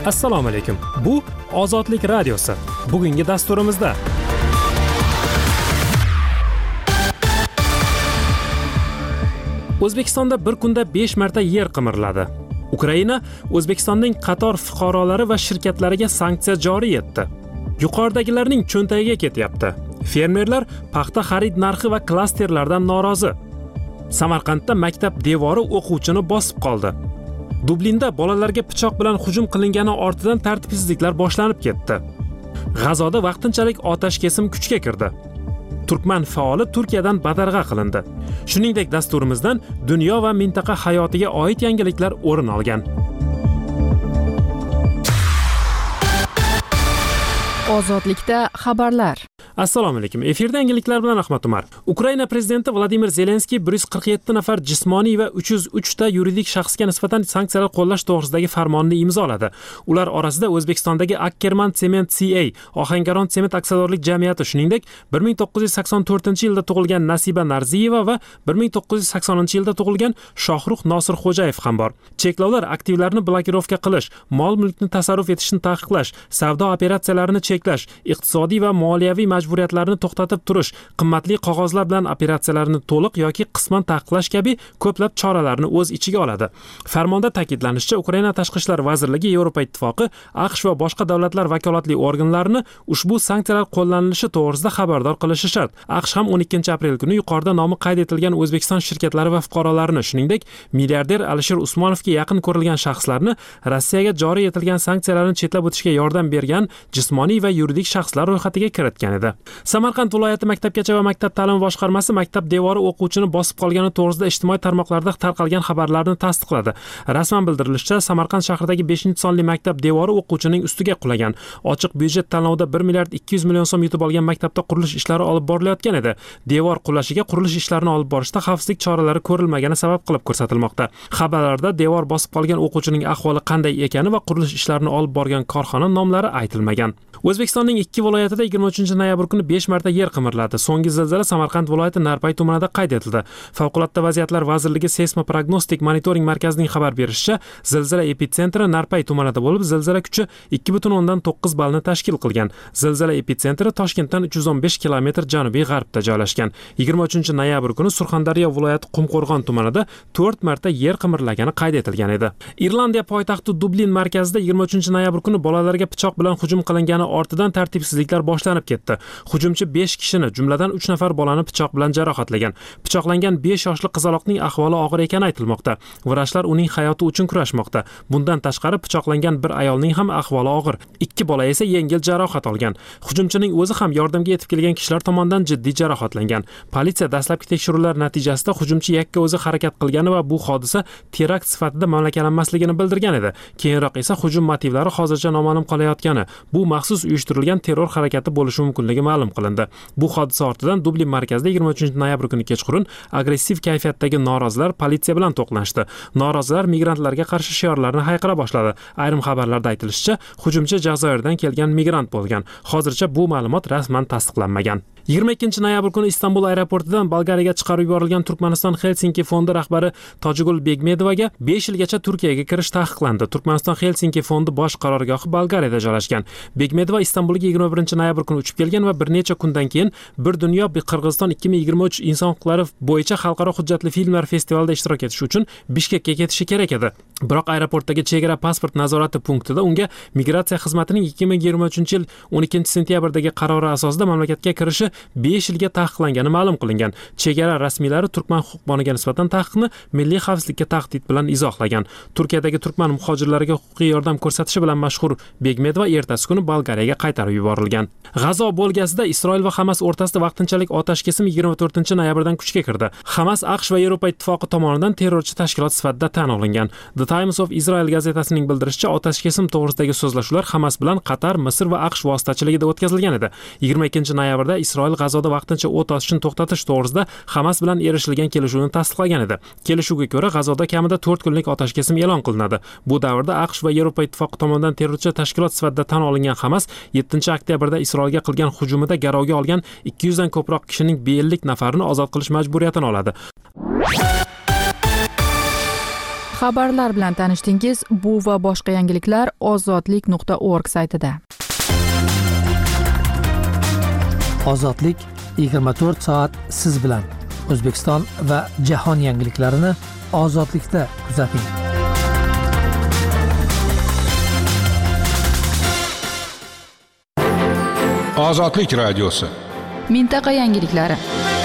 Assalomu alaykum. Bu Ozodlik radiosi. Bugungi dasturimizda O'zbekistonda bir kunda 5 marta yer qimirladi. Ukraina O'zbekistonning qator fuqarolari va shirkatlariga sanksiya joriy etdi. Yuqoridagilarning cho'ntagiga ketyapti. Fermerlar paxta xarid narxi va klasterlardan norozi. Samarqandda maktab devori o'quvchini bosib qoldi. Dublinda bolalarga pichoq bilan hujum qilingani ortidan tartibsizliklar boshlanib ketdi. G'azoda vaqtinchalik otash kesim kuchga kirdi. Turkman faoli Turkiyadan badarg'a qilindi. Shuningdek, dasturimizdan dunyo va mintaqa hayotiga oid yangiliklar o'rin olgan. Ozodlikda xabarlar. Assalomu alaykum. Efirda yangiliklar bilan Ahmad Umar. Ukraina prezidenti Vladimir Zelenskiy 147 nafar jismoniy va 303 ta yuridik shaxsga nisbatan sanksiyalar qo'llash to'g'risidagi farmonni imzoladi. Ular orasida O'zbekistondagi Ackerman Cement CA, Ohangaron Sement aksiyadorlik jamiyati, shuningdek 1984-yilda tug'ilgan Nasiba Narziyeva va 1980-yilda tug'ilgan Shohruh Nosirxo'jayev ham bor. Cheklovlar aktivlarni blokirovka qilish, mol-mulkni tasarruf etishni taqiqlash, savdo operatsiyalarini cheklash, iqtisodiy va moliyaviy majburiyatlarni to'xtatib turish, qimmatli qog'ozlar bilan operatsiyalarni to'liq yoki qisman taqiqlash kabi ko'plab choralarni o'z ichiga oladi. Farmonda ta'kidlanishicha, Ukraina Tashqi ishlar vazirligi, Yevropa ittifoqi, AQSh va boshqa davlatlar vakolatli organlarini ushbu sanksiyalar qo'llanilishi to'g'risida xabardor qilishi shart. AQSh ham 12-aprel kuni yuqorida nomi qayd etilgan O'zbekiston shirkatlari va fuqarolarini, shuningdek, milliarder Alisher Usmonovga yaqin ko'rilgan shaxslarni Rossiyaga joriy etilgan sanksiyalarni chetlab o'tishga yordam bergan jismoniy va yuridik shaxslar ro'yxatiga kiritgan edi. Samarqand viloyati maktabgacha va maktab ta'limi boshqarmasi maktab devori o'quvchini bosib qolgani to'g'risida ijtimoiy tarmoqlarda tarqalgan xabarlarni tasdiqladi. Rasman bildirilishicha, Samarqand shahridagi 5-sonli maktab devori o'quvchining ustiga qulagan. Ochiq byudjet tanlovida 1 milliard 200 million so'm yutib olgan maktabda qurilish ishlari olib borilayotgan edi. Devor qulashiga qurilish ishlarini olib borishda xavfsizlik choralari ko'rilmagani sabab qilib ko'rsatilmoqda. Xabarlarda devor bosib qolgan o'quvchining ahvoli qanday ekani va qurilish ishlarini olib borgan korxona nomlari aytilmagan. O'zbekistonning 2 viloyatida 23-noyabr kuni 5 marta yer qimirladi. So'nggi zilzila Samarqand viloyati Narpay tumanida qayd etildi. Favqulodda vaziyatlar vazirligi seysmoprognostik monitoring markazining xabar berishicha, zilzila epitsentri Narpay tumanida bo'lib, zilzila kuchi 2.9 ballni tashkil qilgan. Zilzila epitsentri Toshkentdan 315 km janubiy g'arbda joylashgan. 23-noyabr kuni Surxondaryo viloyati Qumqo'rg'on tumanida 4 marta yer qimirlagani qayd etilgan edi. Irlandiya poytaxti Dublin markazida 23-noyabr kuni bolalarga pichoq bilan hujum qilingani ortidan tartibsizliklar boshlanib ketdi. Hujumchi 5 kishini, jumladan 3 nafar bolani pichoq bilan jarohatlagan. Pichoqlangan 5 yoshli qizaloqning ahvoli og'ir ekani aytilmoqda. Vrachlar uning hayoti uchun kurashmoqda. Bundan tashqari pichoqlangan bir ayolning ham ahvoli og'ir. 2 bola esa yengil jarohat olgan. Hujumchining o'zi ham yordamga yetib kelgan kishilar tomonidan jiddiy jarohatlangan. Politsiya dastlabki tekshiruvlar natijasida hujumchi yakka o'zi harakat qilgani va bu hodisa terakt sifatida mamlakanlanmasligini bildirgan edi. Keyinroq esa hujum motivlari hozircha noma'lum qolayotgani, bu maxsus uyushtirilgan terror harakati bo'lishi mumkinligi ma'lum qilindi. Bu hodisa ortidan Dublin markazida 23-noyabr kuni kechqurun agressiv kayfiyatdagi norozilar politsiya bilan to'qnashdi. Norozilar migrantlarga qarshi shiorlarni hayqira boshladi. Ayrim xabarlarda aytilishicha, hujumchi Jazoirdan kelgan migrant bo'lgan. Hozircha bu ma'lumot rasman tasdiqlanmagan. 22-noyabr kuni Istanbul aeroportidan Bolgariyaga chiqarib yuborilgan Turkmaniston Helsinki fondi rahbari Tojigul Begmedovaga 5 yilgacha Turkiyaga kirish taqiqlandi. Turkmaniston Helsinki fondi bosh qarorgohi Bolgariyada joylashgan. Begmedova Istanbulga 21-noyabr kuni uchib kelgan va bir necha kundan keyin Bir dunyo Qirg'iziston 2023 inson huquqlari bo'yicha xalqaro hujjatli filmlar festivalida ishtirok etish uchun Bishkekka ketishi kerak edi. Biroq aeroportdagi chegara pasport nazorati punktida unga migratsiya xizmatining 2023-yil 12-sentyabrdagi qarori asosida mamlakatga kirishi 5 yilga taqiqlangani ma'lum qilingan. Chegara rasmiylari turkman huquqboniga nisbatan taqiqni milliy xavfsizlikka tahdid bilan izohlagan. Turkiyadagi turkman muhojirlariga huquqiy yordam ko'rsatishi bilan mashhur Begmedova ertasi kuni Bolgariyaga qaytarib yuborilgan. G'azo bo'lgasida Isroil va Hamas o'rtasida vaqtinchalik otash kesim 24-noyabrdan kuchga kirdi. Hamas AQSh va Yevropa ittifoqi tomonidan terrorchi tashkilot sifatida tan olingan. The Times of Israel gazetasining bildirishicha, otash kesim to'g'risidagi so'zlashuvlar Hamas bilan Qatar, Misr va AQSh vositachiligida o'tkazilgan edi. 22-noyabrda Isroil G'azoda vaqtincha o't ochishni to'xtatish to'g'risida Hamas bilan erishilgan kelishuvni tasdiqlagan edi. Kelishuvga ko'ra G'azoda kamida 4 kunlik otash kesim e'lon qilinadi. Bu davrda AQSh va Yevropa ittifoqi tomonidan terrorchi tashkilot sifatida tan olingan Hamas 7-oktyabrda Isroilga qilgan hujumida garovga olgan 200 dan ko'proq kishining 50 nafarini ozod qilish majburiyatini oladi. Xabarlar bilan tanishdingiz. Bu va boshqa yangiliklar ozodlik.org saytida. Ozodlik 24 soat siz bilan. O'zbekiston va jahon yangiliklarini Ozodlikda kuzating. Ozodlik radiosi. Mintaqa yangiliklari.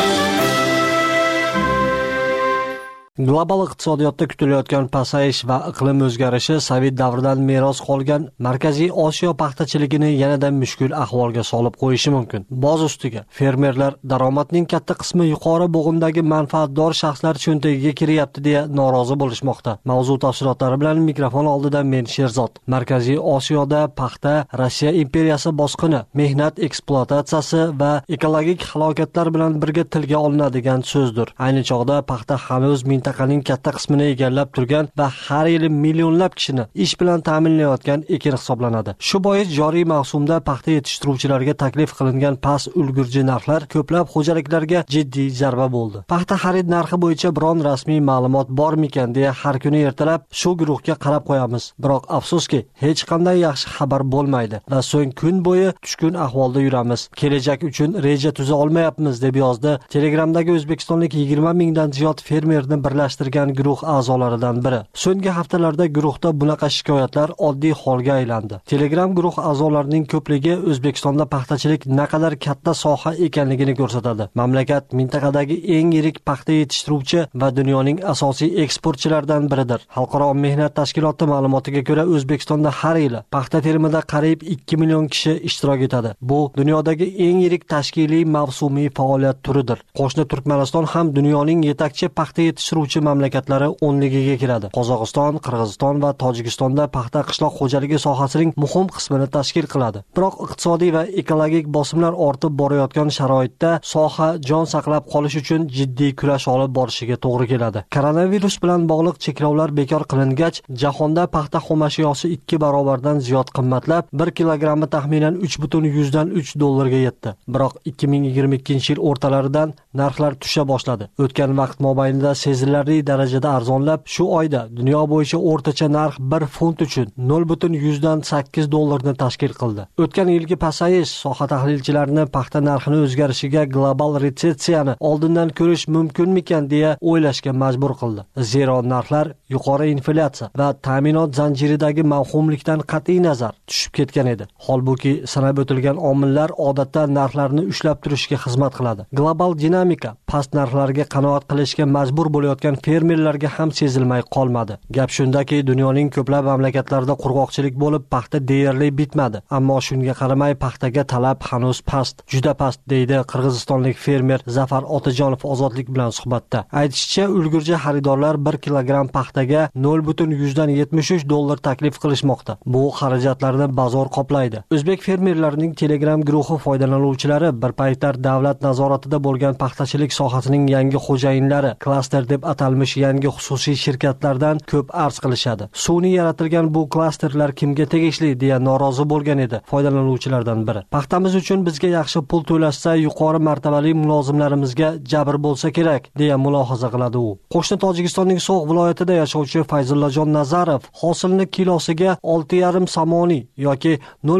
Global iqtisodiyotda kutilayotgan pasayish va iqlim o'zgarishi Sovet davridan meros qolgan Markaziy Osiyo paxtachiligini yanada mushkul ahvolga solib qo'yishi mumkin. Boz ustiga, fermerlar daromadning katta qismi yuqori bo'g'imdagi manfaatdor shaxslar cho'ntagiga kiryapti deya norozi bo'lishmoqda. Mavzu tafsilotlari bilan mikrofon oldida men Sherzod. Markaziy Osiyoda paxta Rossiya imperiyasi bosqini, mehnat ekspluatatsiyasi va ekologik halokatlar bilan birga tilga olinadigan so'zdir. Ayni chog'da paxta hanuz mintaqaning katta qismini egallab turgan va har yili millionlab kishini ish bilan ta'minlayotgan ekin hisoblanadi. Shu bois joriy mavsumda paxta yetishtiruvchilarga taklif qilingan past ulgurji narxlar ko'plab xo'jaliklarga jiddiy zarba bo'ldi. Paxta xarid narxi bo'yicha biron rasmiy ma'lumot bormikan deya har kuni ertalab shu guruhga qarab qo'yamiz. Biroq afsuski, hech qanday yaxshi xabar bo'lmaydi va so'ng kun bo'yi tushkun ahvolda yuramiz. Kelajak uchun reja tuza olmayapmiz deb yozdi Telegramdagi o'zbekistonlik 20 mingdan ziyod fermerni birlashtirgan guruh a'zolaridan biri. So'nggi haftalarda guruhda bunaqa shikoyatlar oddiy holga aylandi. Telegram guruh a'zolarining ko'pligi O'zbekistonda paxtachilik naqadar katta soha ekanligini ko'rsatadi. Mamlakat mintaqadagi eng yirik paxta yetishtiruvchi va dunyoning asosiy eksportchilaridan biridir. Xalqaro mehnat tashkiloti ma'lumotiga ko'ra, O'zbekistonda har yili paxta terimida qariyb 2 million kishi ishtirok etadi. Bu dunyodagi eng yirik tashkiliy mavsumiy faoliyat turidir. Qo'shni Turkmaniston ham dunyoning yetakchi paxta yetishtiruvchi mamlakatlari o'nligiga kiradi. Qozog'iston, Qirg'iziston va Tojikistonda paxta qishloq xo'jaligi sohasining muhim qismini tashkil qiladi. Biroq iqtisodiy va ekologik bosimlar ortib borayotgan sharoitda soha jon saqlab qolish uchun jiddiy kurash olib borishiga to'g'ri keladi. Koronavirus bilan bog'liq cheklovlar bekor qilingach, jahonda paxta xomashyosi 2 barobardan ziyod qimmatlab, 1 kilogrammi taxminan 3,3 dollarga yetdi. Biroq 2022-yil o'rtalaridan narxlar tusha boshladi. O'tgan vaqt mobaynida sezilarli darajada arzonlab, shu oyda dunyo bo'yicha o'rtacha narx 1 funt uchun 0,8 dollarni tashkil qildi. O'tgan yilgi pasayish soha tahlilchilarini paxta narxini o'zgarishiga global retsessiyani oldindan ko'rish mumkinmikan deya o'ylashga majbur qildi. Zero narxlar yuqori inflyatsiya va ta'minot zanjiridagi mavhumlikdan qat'iy nazar tushib ketgan edi. Holbuki sanab o'tilgan omillar odatda narxlarni ushlab turishga xizmat qiladi. Global dinamika past narxlarga qanoat qilishga majbur bo'layotgan fermerlarga ham sezilmay qolmadi. Gap shundaki, dunyoning ko'plab mamlakatlarida qurg'oqchilik bo'lib, paxta deyarli bitmadi. Ammo shunga qaramay paxtaga talab hanuz past, juda past, deydi qirg'izistonlik fermer Zafar Otajonov Ozodlik bilan suhbatda. Aytishicha, ulgurji xaridorlar 1 kilogram paxtaga 0,73 dollar taklif qilishmoqda. Bu xarajatlarni bozor qoplaydi. O'zbek fermerlarining Telegram guruhi foydalanuvchilari bir paytlar davlat nazoratida bo'lgan paxtachilik sohasining yangi xo'jayinlari klaster deb atalmish yangi xususiy shirkatlardan ko'p arz qilishadi. Sun'iy yaratilgan bu klasterlar kimga tegishli deya norozi bo'lgan edi foydalanuvchilardan biri. Paxtamiz uchun bizga yaxshi pul to'lashsa, yuqori martabali mulozimlarimizga jabr bo'lsa kerak deya mulohaza qiladi u. Qo'shni Tojikistonning So'g'd viloyatida yashovchi Fayzullajon Nazarov hosilni kilosiga 6,5 somoniy yoki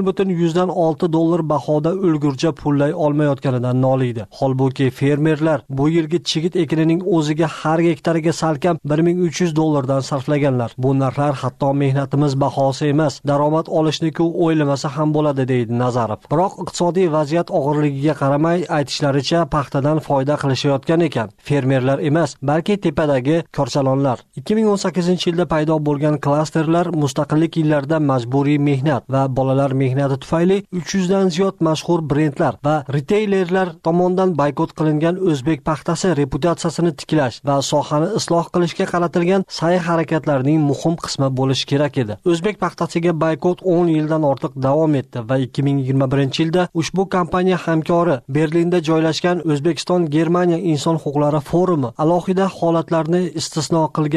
0,6 dollar bahoda ulgurja pullay olmayotganidan noliydi. Holbuki fermerlar bu yilgi chigit ekinining o'ziga har gektariga salkam 1300 dollardan sarflaganlar. Bu narxlar hatto mehnatimiz bahosi emas, daromad olishni-ku o'ylamasa ham bo'ladi, deydi Nazarov. Biroq iqtisodiy vaziyat og'irligiga qaramay, aytishlaricha paxtadan foyda qilishayotgan ekan. Fermerlar emas, balki tepadagi korchalonlar. 2018-yilda paydo bo'lgan klasterlar mustaqillik yillarida majburiy mehnat va bolalar mehnati tufayli 300 dan ziyod mashhur brendlar va riteylerlar tomonidan boykot qilingan o'zbek paxtasi reputatsiyasini tiklash va sohani isloh qilishga qaratilgan sa'y-harakatlarning muhim qismi bo'lishi kerak edi. O'zbek paxtasiga boykot 10 yildan ortiq davom etdi va 2021-yilda ushbu kompaniya hamkori Berlinda joylashgan O'zbekiston-Germaniya inson huquqlari forumi alohida holatlarni istisno qilganda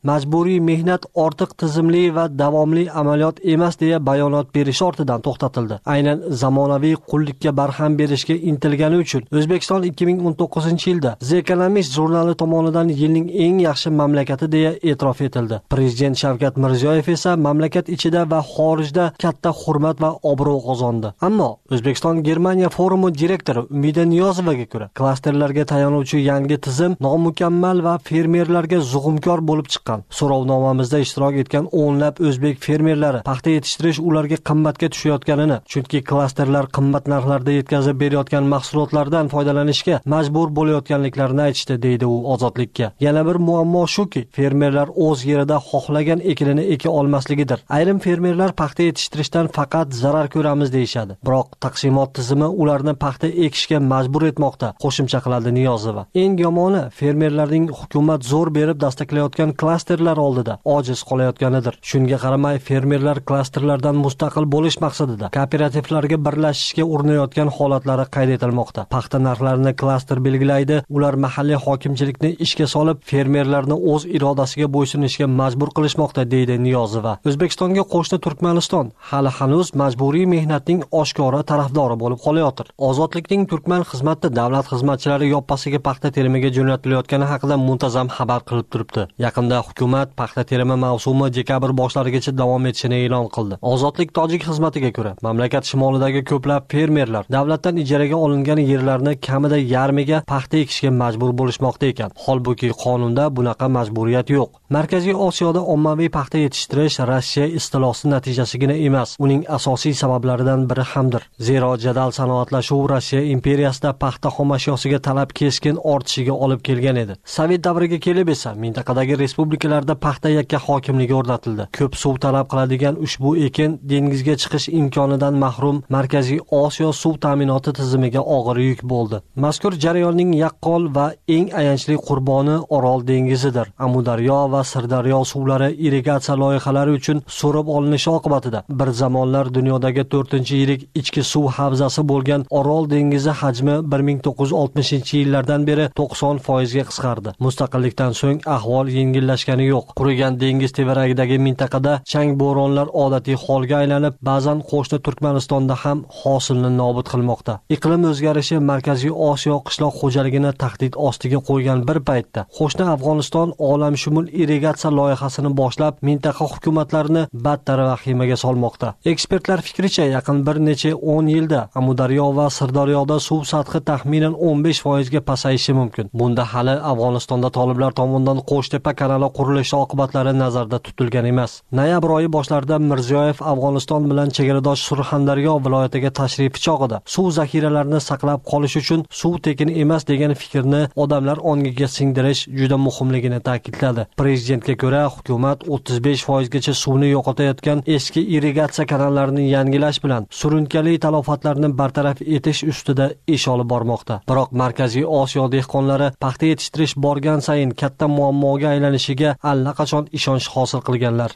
majburiy mehnat ortiq tizimli va davomli amaliyot emas deya bayonot berishi ortidan to'xtatildi. Aynan zamonaviy qullikka barham berishga intilgani uchun O'zbekiston 2019-yilda The Economist jurnali tomonidan yilning eng yaxshi mamlakati deya e'tirof etildi. Prezident Shavkat Mirziyoyev esa mamlakat ichida va xorijda katta hurmat va obro' qozondi. Ammo O'zbekiston Germaniya forumi direktori Umida Niyozovaga ko'ra, klasterlarga tayanuvchi yangi tizim nomukammal va fermerlarga zug'umkor bo'lib chiqqan. So'rovnomamizda ishtirok etgan o'nlab o'zbek fermerlari paxta yetishtirish ularga qimmatga tushayotganini, chunki klasterlar qimmat narxlarda yetkazib berayotgan mahsulotlardan foydalanishga majbur bo'layotganliklarini aytishdi, deydi u Ozodlikka. Yana bir muammo shuki, fermerlar o'z yerida xohlagan ekinini eka olmasligidir. Ayrim fermerlar paxta yetishtirishdan faqat zarar ko'ramiz deyishadi. Biroq taqsimot tizimi ularni paxta ekishga majbur etmoqda, qo'shimcha qiladi Niyozova. Eng yomoni fermerlarning hukumat zo'r berib dastaklayotgan klasterlar oldida ojiz qolayotganidir. Shunga qaramay fermerlar klasterlardan mustaqil bo'lish maqsadida kooperativlarga birlashishga urinayotgan holatlari qayd etilmoqda. Paxta narxlarini klaster belgilaydi, ular mahalliy hokimchilikni ishga solib fermerlarni o'z irodasiga bo'ysunishga majbur qilishmoqda, deydi Niyozova. O'zbekistonga qo'shni Turkmaniston hali hanuz majburiy mehnatning oshkora tarafdori bo'lib qolayotir. Ozodlikning Turkman xizmatda davlat xizmatchilari yoppasiga paxta terimiga jo'natilayotgani haqida muntazam xabar qilib turibdi. Yaqinda hukumat paxta terimi mavsumi dekabr boshlarigacha davom etishini e'lon qildi. Ozodlik tojik xizmatiga ko'ra, mamlakat shimolidagi ko'plab fermerlar davlatdan ijaraga olingan yerlarni kamida yarmiga paxta ekishga majbur bo'lishmoqda ekan. Holbuki qonunda bunaqa majburiyat yo'q. Markaziy Osiyoda ommaviy paxta yetishtirish Rossiya istilosi natijasigina emas, uning asosiy sabablaridan biri hamdir. Zero jadal sanoatlashuv Rossiya imperiyasida paxta xomashyosiga talab keskin ortishiga olib kelgan edi. Sovet davriga kelib esa mintaqadagi respublikalarda paxta yakka hokimligi o'rnatildi. Ko'p suv talab qiladigan ushbu ekin dengizga chiqish imkonidan mahrum Markaziy Osiyo suv ta'minoti tizimiga og'ir yuk bo'ldi. Mazkur jarayonning yaqqol va eng ayanchli qurboni Orol dengizidir. Amudaryo va Sirdaryo suvlari irrigatsiya loyihalari uchun so'rib olinishi oqibatida bir zamonlar dunyodagi 4-yirik ichki suv havzasi bo'lgan Orol dengizi hajmi 1960-yillardan beri 90% ga qisqardi. Mustaqillikdan so'ng ahvol yengillashgani yo'q. Qurigan dengiz tevaragidagi mintaqada chang bo'ronlar odatiy holga aylanib, ba'zan qo'shni Turkmanistonda ham hosilni nobud qilmoqda. Iqlim o'zgarishi Markaziy Osiyo qishloq xo'jaligini tahdid ostiga qo'ygan bir paytda qo'shni Afg'oniston olamshumul irrigatsiya loyihasini boshlab, mintaqa hukumatlarini battar vahimaga solmoqda. Ekspertlar fikricha, yaqin bir necha 10 yilda Amudaryo va Sirdaryoda suv sathi taxminan 15% ga pasayishi mumkin. Bunda hali Afg'onistonda toliblar tomonidan Qo'shtepa kanali qurilishi oqibatlari nazarda tutilgan emas. Noyabr oyi boshlarida Mirziyoyev Afg'oniston bilan chegaradosh Surxondaryo viloyatiga tashrifi chog'ida suv zaxiralarini saqlab qolish uchun suv tekin emas degan fikrni odamlar ongiga singdirish juda muhimligini ta'kidladi. Prezidentga ko'ra, hukumat 35% gacha suvni yo'qotayotgan eski irrigatsiya kanallarini yangilash bilan surunkali talofatlarni bartaraf etish ustida ish olib bormoqda. Biroq Markaziy Osiyo dehqonlari paxta yetishtirish borgan sayin katta muammoga aylanishiga allaqachon ishonch hosil qilganlar.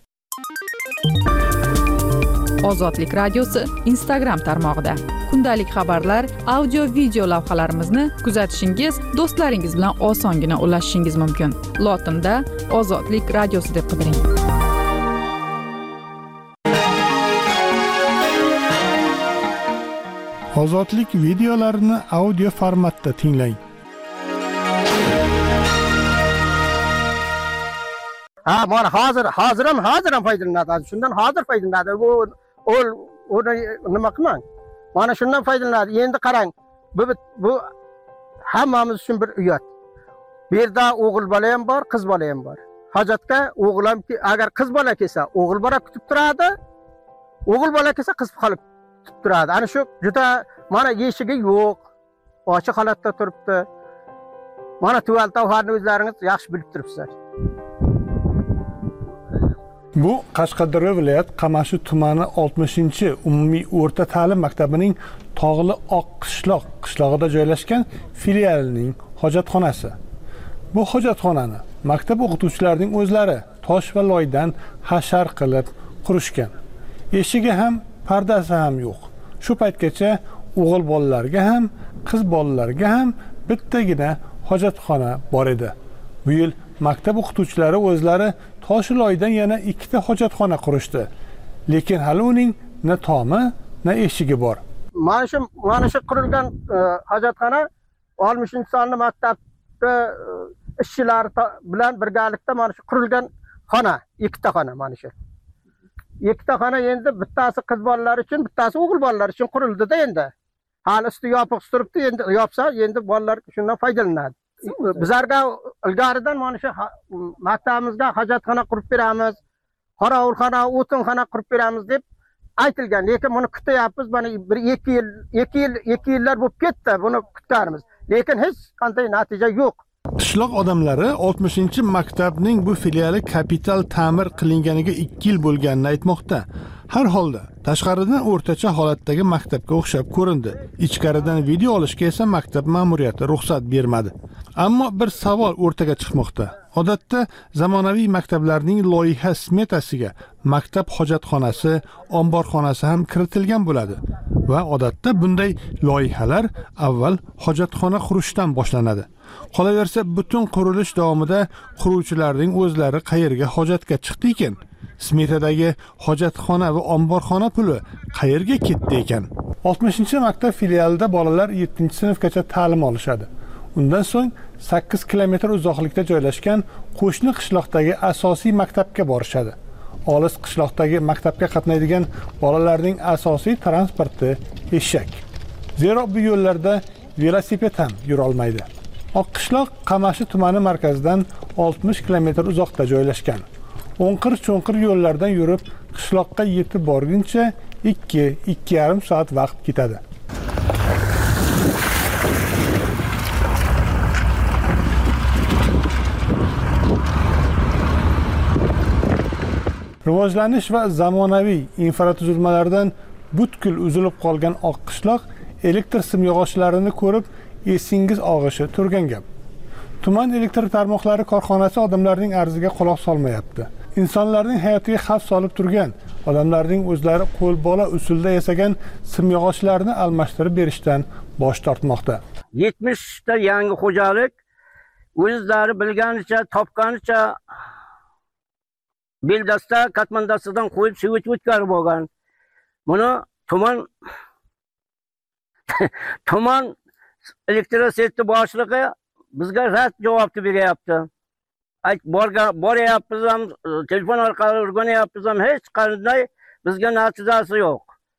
Ozodlik radiosi Instagram tarmog'ida kundalik xabarlar, audio video lavhalarimizni kuzatishingiz, do'stlaringiz bilan osongina ulashishingiz mumkin. Lotinda Ozodlik radiosi deb qidiring. Ozodlik videolarini audio formatda tinglang. Mana hozir ham foydalanadi. Shundan hozir foydalanadi. O nima qilmang? Mana shundan foydalanadi. Endi qarang. Bu hammamiz uchun bir uyat. Bu yerda o'g'il bola ham bor, qiz bola ham bor. Hojatga o'g'il ham agar qiz bola kelsa, o'g'il bola kutib turadi. O'g'il bola kelsa, qiz qolib kutib turadi. Ana shu juda mana eshigi yo'q. Ochiq holatda turibdi. Mana tuval tovarni o'zlaringiz yaxshi bilib turibsizlar. Bu Qashqadaryo viloyat Qamashi tumani 60-umumiy o'rta ta'lim maktabining Tog'li Oqqishloq qishlog'ida joylashgan filialining hojatxonasi. Bu hojatxonani maktab o'qituvchilarining o'zlari tosh va loydan hashar qilib qurishgan. Eshigi ham, pardasi ham yo'q. Shu paytgacha o'g'il bolalarga ham, qiz bolalarga ham bittagina hojatxona bor edi. Bu yil maktab o'qituvchilari o'zlari Toshiloydan yana 2 ta hojatxona qurishdi. Lekin hali uning na tomi, na eshigi bor. Mana shu qurilgan hojatxona 60-sonli maktabda ishchilar bilan birgalikda mana shu qurilgan xona, 2 ta xona mana shu. 2 ta xona endi bittasi qiz bolalar uchun, bittasi o'g'il bolalar uchun qurildi-da endi. Hali usti yopiq turibdi, endi yopsa endi bolalar shundan foydalanadi. Bizlarga ilgaridan mana shu maktabimizga hojatxona qurib beramiz, qorovulxona, o'tinxona qurib beramiz deb aytilgan. Lekin buni kutyapmiz, mana 2 yillar bo'lib ketdi, buni kutganimiz. Lekin hech qanday natija yo'q. Qishloq odamlari 60-maktabning bu filiali kapital ta'mir qilinganiga 2 yil bo'lganini aytmoqda. Har holda tashqaridan o'rtacha holatdagi maktabga o'xshab ko'rindi. Ichkaridan video olishga esa maktab ma'muriyati ruxsat bermadi. Ammo bir savol o'rtaga chiqmoqda. Odatda zamonaviy maktablarning loyiha smetasiga maktab hojatxonasi, omborxonasi ham kiritilgan bo'ladi va odatda bunday loyihalar avval hojatxona qurishdan boshlanadi. Qolaversa, butun qurilish davomida quruvchilarning o'zlari qayerga hojatga chiqdi ekan? Smetadagi hojatxona va omborxona puli qayerga ketdi ekan? 60-maktab filialida bolalar 7-sinfgacha ta'lim olishadi. Undan so'ng 8 kilometr uzoqlikda joylashgan qo'shni qishloqdagi asosiy maktabga borishadi. Olis qishloqdagi maktabga qatnaydigan bolalarning asosiy transporti eshak. Zero bu yo'llarda velosiped ham yura olmaydi. Oqqishloq Qamashi tumani markazidan 60 kilometr uzoqda joylashgan. O'nqir-cho'nqir yo'llardan yurib qishloqqa yetib borguncha 2-2,5 soat vaqt ketadi. Rivojlanish va zamonaviy infratuzilmalardan butkul uzilib qolgan Oqqishloq elektr simyog'ochlarini ko'rib esingiz og'ishi turgan gap. Tuman elektr tarmoqlari korxonasi odamlarning arziga quloq solmayapti. Insonlarning hayotiga xavf solib turgan, odamlarning o'zlari qo'lbola usulda yasagan simyog'ochlarni almashtirib berishdan bosh tortmoqda. 70 ta yangi xo'jalik o'zlari bilganicha, topganicha beldasta katmandastidan qo'yib suv o'tkazib bo'lgan. Buni tuman elektroseti boshlig'i bizga rad javobni beryapti. Boryapmiz ham, telefon orqali o'rganyapmiz ham, hech qanday bizga natijasi yo'q.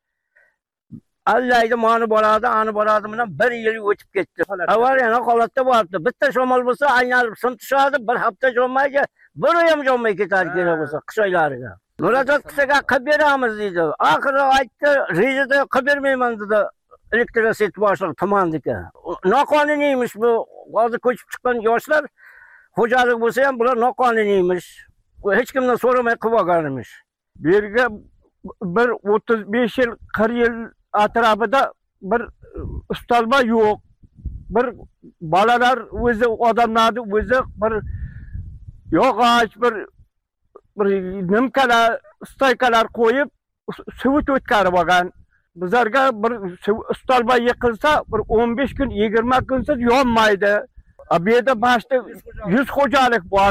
Allaydi, mani boradi, ani boradi bilan 1 yil o'tib ketdi. Avariya holatda bo'libdi. Bitta shamol bo'lsa, aylanib sim tushadi, bir hafta jo'mayga, bir ham jo'may ketadi kerak bo'lsa, qish oylariga. Murojaat qilsak, qilib beramiz deydi. Oxiri aytdi, rejada qilib bermayman dedi. Elektroset boshlig'i tumandiki. Noqonuniymish bu. Hozir ko'chib chiqqan yoshlar xo'jalik bo'lsa ham bular noqonuniymish. Hech kimdan so'ramay qilib olganmish. Bu yerga bir 35 yil, 40 yil atrofida bir ustalma yo'q. Bir bolalar o'zi, odamlarni o'zi bir yog'och, bir nimkalar, staykalar qo'yib suv o'tkazib olgan. Bizlarga bir ustalma yiqilsa, bir 15 kun, 20 kunsiz yonmaydi. Bu yerda başta 100 xo'jalik bor.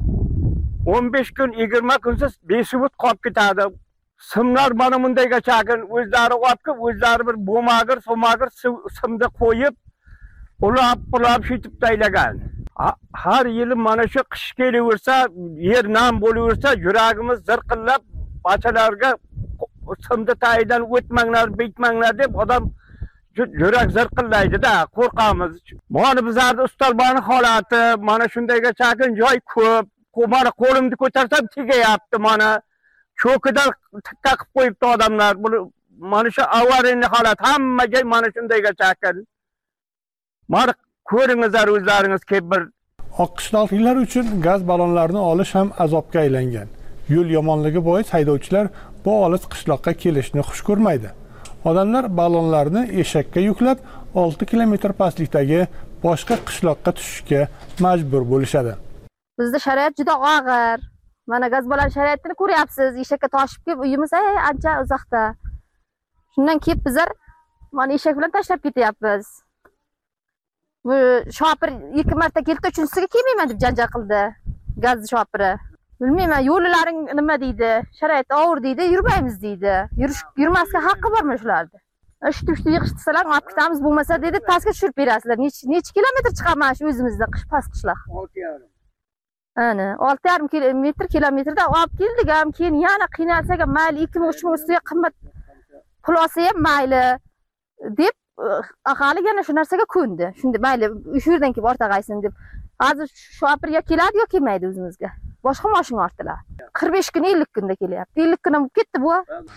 15 kun, 20 kunsiz besuvut qolib ketadi. Simlar mana bundayga chakin o'zlari olib, o'zlari bir bo'mag'ir, somag'ir simda qo'yib, ulab shitib taylagan. Har yili mana shu qish kelaversa, yer nam bo'laversa, yuragimiz zirqillab, bachalarga simda tayidan o'tmanglar, bitmanglar deb odam yurak zirqillaydi-da, qo'rqamiz. Mana bizlarning ustalbani holati, mana shundayga chakin joy ko'p. Mana qo'limni ko'tarsam tegayapti, mana cho'kidan tikka qilib qo'yibdi odamlar. Mana shu avariyaning holati hammaga mana shundayga chakin. Mana ko'ringizlar o'zlaringiz kelib bir. Oqqishloqliklar uchun gaz ballonlarini olish ham azobga aylangan. Yo'l yomonligi bois haydovchilar bu olis qishloqqa kelishni xush ko'rmaydi. Odamlar ballonlarni eshakka yuklab 6 kilometr pastlikdagi boshqa qishloqqa tushishga majbur bo'lishadi. Bizda sharoit juda og'ir. Mana gaz ballon sharoitini ko'ryapsiz. Eshakka toshib kelib, uyimiz ancha uzoqda. Shundan kelib bizlar mana eshak bilan tashlab ketyapmiz. Bu shopir 2 marta keldi, 3-sinchisiga kelmayman deb janjal qildi. Gaz shopiri. Bilmayman, yo'llaring nima deydi, sharoit og'ir deydi, yurmaymiz deydi. Yurmasga haqqi bormi shularni? Ishni yig'ishtirsalar, olib ketamiz, bo'lmasa dedi, pastga tushirib berasizlar. Necha kilometr chiqaman shu o'zimizda past qishloq. 6,5. Ana, 6,5 kilometrda olib keldik, ham keyin yana qiynalsak ham mayli 2,000-3,000 ustiga qimmat pul olsa ham mayli deb aholi yana shu narsaga ko'ndi. Shunda mayli shu yerdan kelib ortag'aysin deb. Hozir shopir yo keladi yo kelmaydi o'zimizga. Boshqa mashina ortdilar. 45 kun 50 kunda kelyapti. 50 kun ham ketdi bu.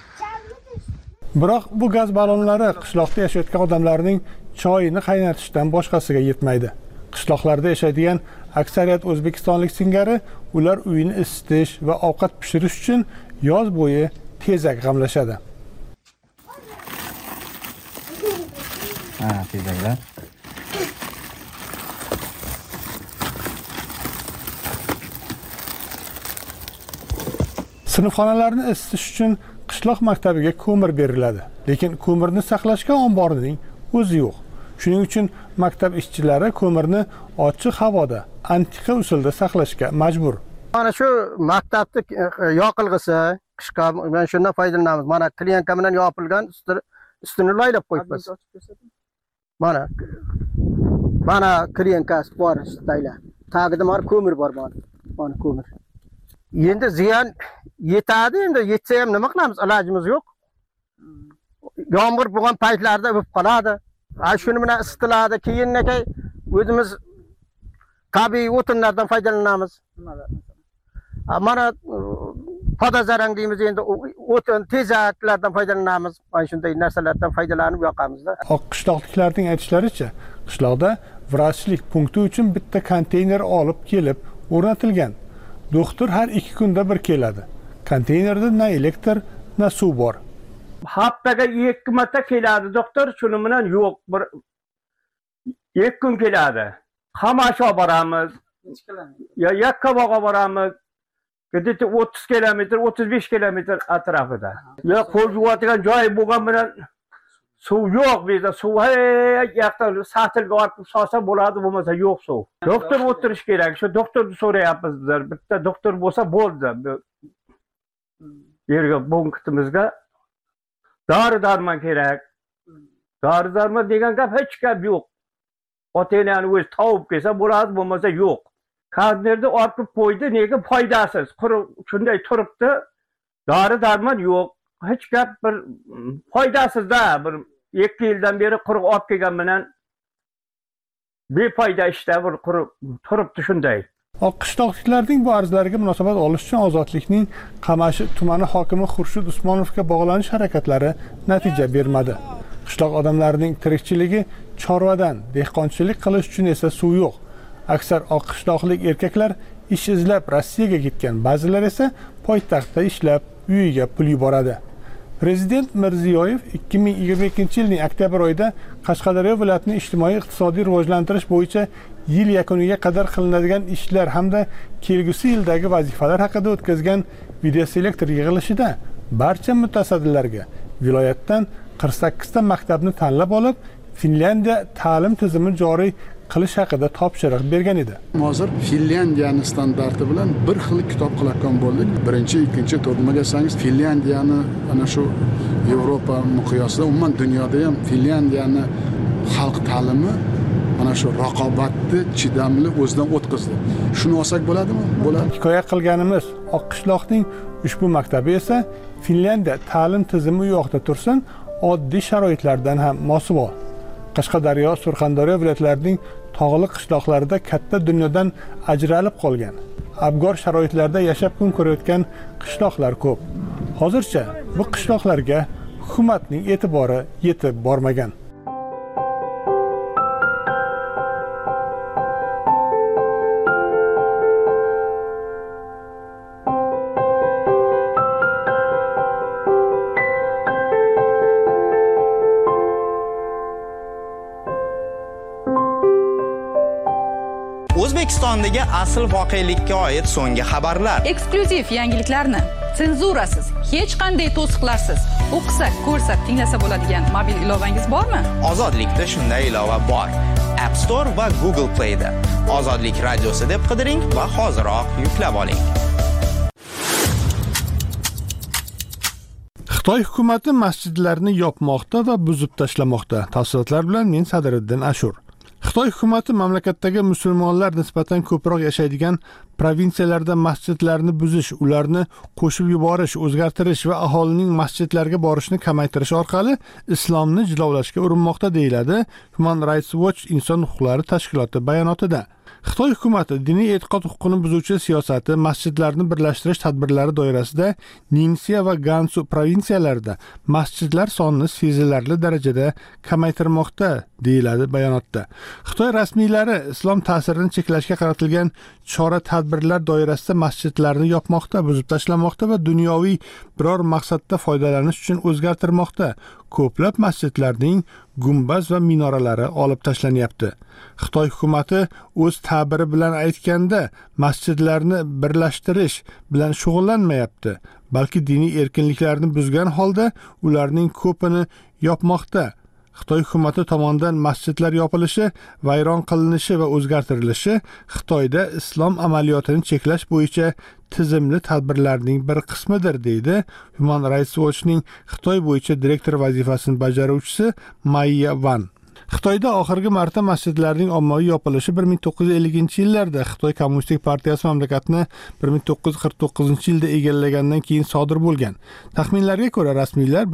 Biroq bu gaz ballonlari qishloqda yashayotgan odamlarning choyini qaynatishdan boshqasiga yetmaydi. Qishloqlarda yashaydigan aksariyat o'zbekistonlik singari ular uyini isitish va ovqat pishirish uchun yoz bo'yi tezak g'amlashadi. Tezaklar. Sinfxonalarni isitish uchun qishloq maktabiga ko'mir beriladi, lekin ko'mirni saqlashga omborining o'zi yo'q. Shuning uchun maktab ishchilari ko'mirni ochiq havoda, antiqa usulda saqlashga majbur. Mana shu maktabning yoqilg'isi qishqa men shundan foydalanamiz. Mana klientka bilan yopilgan ustini laylab qo'yibmiz. Mana klientkasi bor istaylar. Tagida mana ko'mir bor mana ko'mir. Endi ziyon yetadi, endi yetsa ham nima qilamiz? Ilojimiz yo'q. Yomg'ir bo'lgan paytlarda o'pib qoladi. Shuni bilan isitiladi. Keyin o'zimiz tabiiy o'tinlardan foydalanamiz. Mana podazarang deymiz, endi o'tin, tezaklardan foydalanamiz. Mana shunday narsalardan foydalanib yoqamizda. Qishloqliklarning aytishlaricha, qishloqda vrachlik punkti uchun bitta konteyner olib kelib o'rnatilgan. Doktor har 2 kunda bir keladi. Konteynerda na elektr, na suv bor. Haftaga 2 marta keladi doktor, shuning bilan yo'q. 2 kun keladi. Xamasho boramiz. Yakkabog'ga boramiz. Gideti 30 kilometr, 35 kilometr atrofida. Ya qo'l yuvadigan joy bo'lgan bilan suv yo'q bizda. Suv yoqda satilga olib solsa bo'ladi, bo'lmasa yo'q suv. Doktor o'tirish kerak. Shu doktorni so'rayapmiz bizlar. Bitta doktor bo'lsa bo'ldi. Yerga punktimizga dori-darmon kerak. Dori-darmon degan gap hech gap yo'q. Ota-onani o'zi tavib kelsa bo'ladi, bo'lmasa yo'q. Konteynerda olib qo'ydi, nega foydasiz? Quruq shunday turibdi. Dori-darmon yo'q. Hech gap bir foydasiz-da. Bir 2 yildan beri quruq olib kelgan bilan befoyda ishda bir quruq turibdi shunday. Qishloqliklarning bu arzlariga munosabat olish uchun Ozodlikning Qamashi tumani hokimi Xurshid Usmonovga bog'lanish harakatlari natija bermadi. Qishloq odamlarining tirikchiligi chorvadan, dehqonchilik qilish uchun esa suv yo'q. Aksar qishloqlik erkaklar ish izlab Rossiyaga ketgan, ba'zilar esa poytaxtda ishlab uyiga pul yuboradi. Prezident Mirziyoyev 2022-yilning oktyabr oyida Qashqadaryo viloyatining ijtimoiy-iqtisodiy rivojlantirish bo'yicha yil yakuniga qadar qilinadigan ishlar hamda kelgusi yildagi vazifalar haqida o'tkazgan videoselektor yig'ilishida barcha mutasaddilarga viloyatdan 48 ta maktabni tanlab olib, Finlandiya ta'lim tizimi joriy qilish haqida topshiriq bergan edi. Hozir Finlandiyani standarti bilan bir xil kitob qilayotgan bo'ldik. Birinchi, ikkinchi, to'rtma kelsangiz Finlandiyani ana shu Yevropa miqyosida, umuman dunyoda ham Finlandiyani xalq ta'limi mana shu raqobatni chidamli o'zidan o'tkazdi. Shuni olsak bo'ladimi? Bo'ladi. Hikoya qilganimiz Oqqishloqning ushbu maktabi esa Finlandiya ta'lim tizimi u yoqda tursin, oddiy sharoitlardan ham mosuvo. Qashqadaryo, Surxondaryo viloyatlarining tog'li qishloqlarida katta dunyodan ajralib qolgan, abgor sharoitlarda yashab kun ko'rayotgan qishloqlar ko'p. Hozircha bu qishloqlarga hukumatning e'tibori yetib bormagan. sondagi asl voqelikka oid so'nggi xabarlar. Eksklyuziv yangiliklarni senzurasiz, hech qanday to'siqlarsiz o'qisak, ko'rsak, tinglasa bo'ladigan mobil ilovangiz bormi? Ozodlikda shunday ilova bor. App Store va Google Play da Ozodlik radiosi deb qidiring va hoziroq yuklab oling. Xitoy hukumati masjidlarni yopmoqda va buzib tashlamoqda. Tafsilotlar bilan men Sadriddin Ashur. Xitoy hukumati mamlakatdagi musulmonlar nisbatan ko'proq yashaydigan provinsiyalarda masjidlarni buzish, ularni qo'shib yuborish, o'zgartirish va aholining masjidlarga borishni kamaytirish orqali islomni jilovlashga urinmoqda, deyiladi Human Rights Watch inson huquqlari tashkiloti bayonotida. Xitoy hukumati diniy e'tiqod huquqini buzuvchi siyosati masjidlarni birlashtirish tadbirlari doirasida Ningxia va Gansu provinsiyalarida masjidlar sonini sezilarli darajada kamaytirmoqda, deyiladi bayonotda. Xitoy rasmiylari islom ta'sirini cheklashga qaratilgan chora-tadbirlar doirasida masjidlarni yopmoqda, buzib tashlamoqda va dunyoviy biror maqsadda foydalanish uchun o'zgartirmoqda. Ko'plab masjidlarning gumbaz va minoralari olib tashlanyapti. Xitoy hukumati o'z ta'biri bilan aytganda masjidlarni birlashtirish bilan shug'ullanmayapti, balki diniy erkinliklarni buzgan holda ularning ko'pini yopmoqda. Xitoy hukumati tomonidan masjidlar yopilishi, vayron qilinishi va o'zgartirilishi Xitoyda islom amaliyotini cheklash bo'yicha tizimli tadbirlarning bir qismidir, deydi Human Rights Watch'ning Xitoy bo'yicha direktor vazifasini bajaruvchisi Maiya Van. Xitoyda oxirgi marta masjidlarning ommaviy yopilishi 1950-yillarda Xitoy Kommunistik partiyasi mamlakatni 1949-yilda egallagandan keyin sodir bo'lgan. Taxminlarga ko'ra, rasmiylar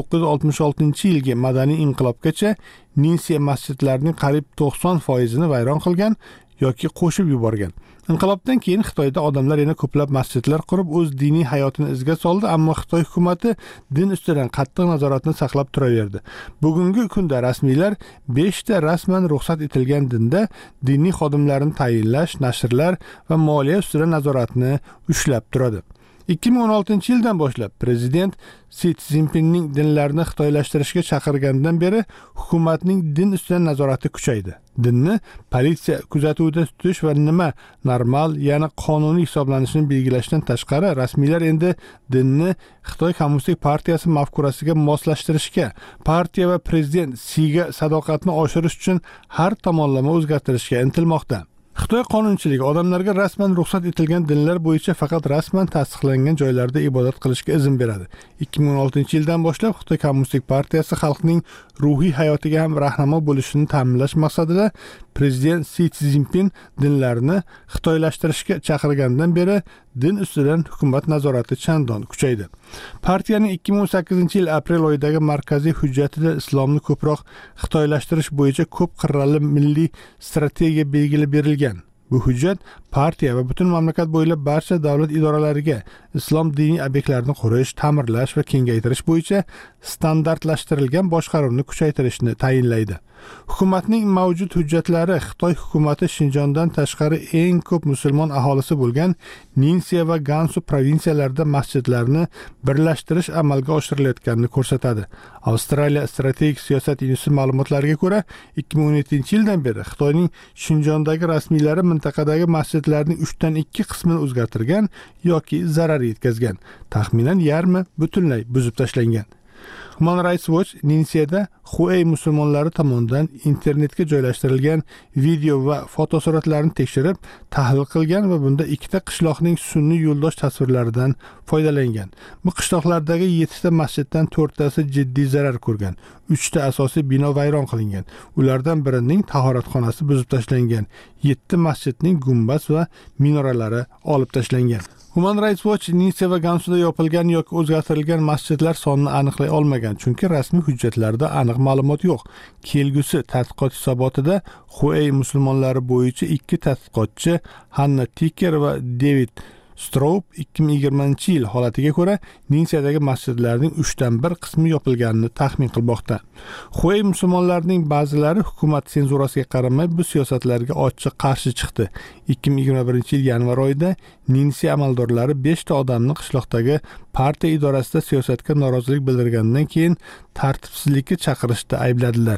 1966-yilgi madaniy inqilobgacha Ningxia masjidlarining qariyb 90% vayron qilgan yoki qo'shib yuborgan. Inqilobdan keyin Xitoyda odamlar yana ko'plab masjidlar qurib o'z diniy hayotini izga soldi, ammo Xitoy hukumati din ustidan qattiq nazoratni saqlab turaverdi. Bugungi kunda rasmiylar 5 ta rasman ruxsat etilgan dinda diniy xodimlarni tayinlash, nashrlar va moliya ustidan nazoratni ushlab turadi. 2016-yildan boshlab prezident Si Szinpinning dinlarni xitoylashtirishga chaqirgandan beri hukumatning din ustidan nazorati kuchaydi. Dinni politsiya kuzatuvida tutish va nima normal, ya'ni qonuniy hisoblanishini belgilashdan tashqari, rasmiylar endi dinni Xitoy Kommunistik partiyasi mafkurasiga moslashtirishga, partiya va prezident Siga sadoqatni oshirish uchun har tomonlama o'zgartirishga intilmoqda. Xitoy qonunchiligi odamlarga rasman ruxsat etilgan dinlar bo'yicha faqat rasman tasdiqlangan joylarda ibodat qilishga izn beradi. 2016-yildan boshlab Xitoy Kommunistik partiyasi xalqning ruhiy hayotiga ham rahnamo bo'lishini ta'minlash maqsadida prezident Si Szinpin dinlarni xitoylashtirishga chaqirgandan beri din ustidan hukumat nazorati chandon kuchaydi. Partiyaning 2018-yil aprel oyidagi markaziy hujjatida islomni ko'proq xitoylashtirish bo'yicha ko'p qirrali milliy strategiya belgilab berilgan. Bu hujjat partiya va butun mamlakat bo'ylab barcha davlat idoralariga islom diniy obyektlarini qurish, ta'mirlash va kengaytirish bo'yicha standartlashtirilgan boshqaruvni kuchaytirishni tayinlaydi. Hukumatning mavjud hujjatlari Xitoy hukumati Shinjondan tashqari eng ko'p musulmon aholisi bo'lgan Ningxia va Gansu provinsiyalarida masjidlarni birlashtirish amalga oshirilayotganini ko'rsatadi. Avstraliya strategik siyosat instituti ma'lumotlariga ko'ra, 2017-yildan beri Xitoyning Shinjondagi rasmiylari mintaqadagi masjidlarning 3/2 qismini o'zgartirgan yoki zarar yetkazgan. Taxminan yarmi butunlay buzib tashlangan. Human Rights Watch Ningxiada Huey musulmonlari tomonidan internetga joylashtirilgan video va fotosuratlarni tekshirib, tahlil qilgan va bunda 2 ta qishloqning sunniy yo'ldosh tasvirlaridan foydalangan. Bu qishloqlardagi 7 ta masjiddan 4 tasi jiddiy zarar ko'rgan. 3 ta asosiy bino vayron qilingan. Ulardan birining tahoratxonasi buzib tashlangan. 7 masjidning gumbaz va minoralari olib tashlangan. Human Rights Watch Ningxia va Gansuda yopilgan yoki o'zgartirilgan masjidlar sonini aniqlay olmagan, chunki rasmiy hujjatlarda aniq ma'lumot yo'q. Kelgusi tadqiqot hisobotida Huey musulmonlari bo'yicha 2 tadqiqotchi Hanna Tiker va David Straub 2020-yil holatiga ko'ra Ningxiadagi masjidlarning 3/1 qismi yopilganini taxmin qilmoqda. Huey musulmonlarining ba'zilari hukumat senzurasiga qaramay bu siyosatlarga ochiq qarshi chiqdi. 2021-yil yanvar oyida Ningxia amaldorlari 5 ta odamni qishloqdagi partiya idorasida siyosatga norozilik bildirgandan keyin tartibsizlikka chaqirishda aybladilar.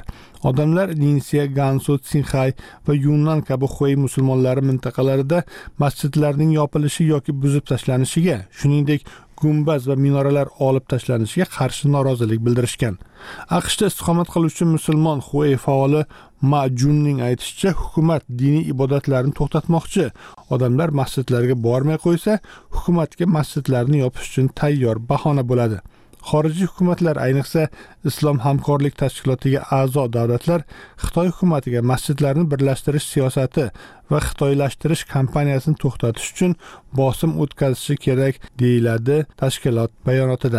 Odamlar Linsiya, Gansu, Tsinxay va Yunnan kabi Xitoy musulmonlari mintaqalarida masjidlarning yopilishi yoki buzib tashlanishiga, shuningdek gumbaz va minoralar olib tashlanishiga qarshi norozilik bildirishgan. AQShda istiqomat qiluvchi musulmon Xitoy faoli Ma Junning aytishicha, hukumat diniy ibodatlarni to'xtatmoqchi. Odamlar masjidlarga bormay qo'ysa, hukumatga masjidlarni yopish uchun tayyor bahona bo'ladi. Xorijiy hukumatlar, ayniqsa Islom hamkorlik tashkilotiga a'zo davlatlar Xitoy hukumatiga masjidlarni birlashtirish siyosati va xitoylashtirish kampaniyasini to'xtatish uchun bosim o'tkazishi kerak, deyiladi tashkilot bayonotida.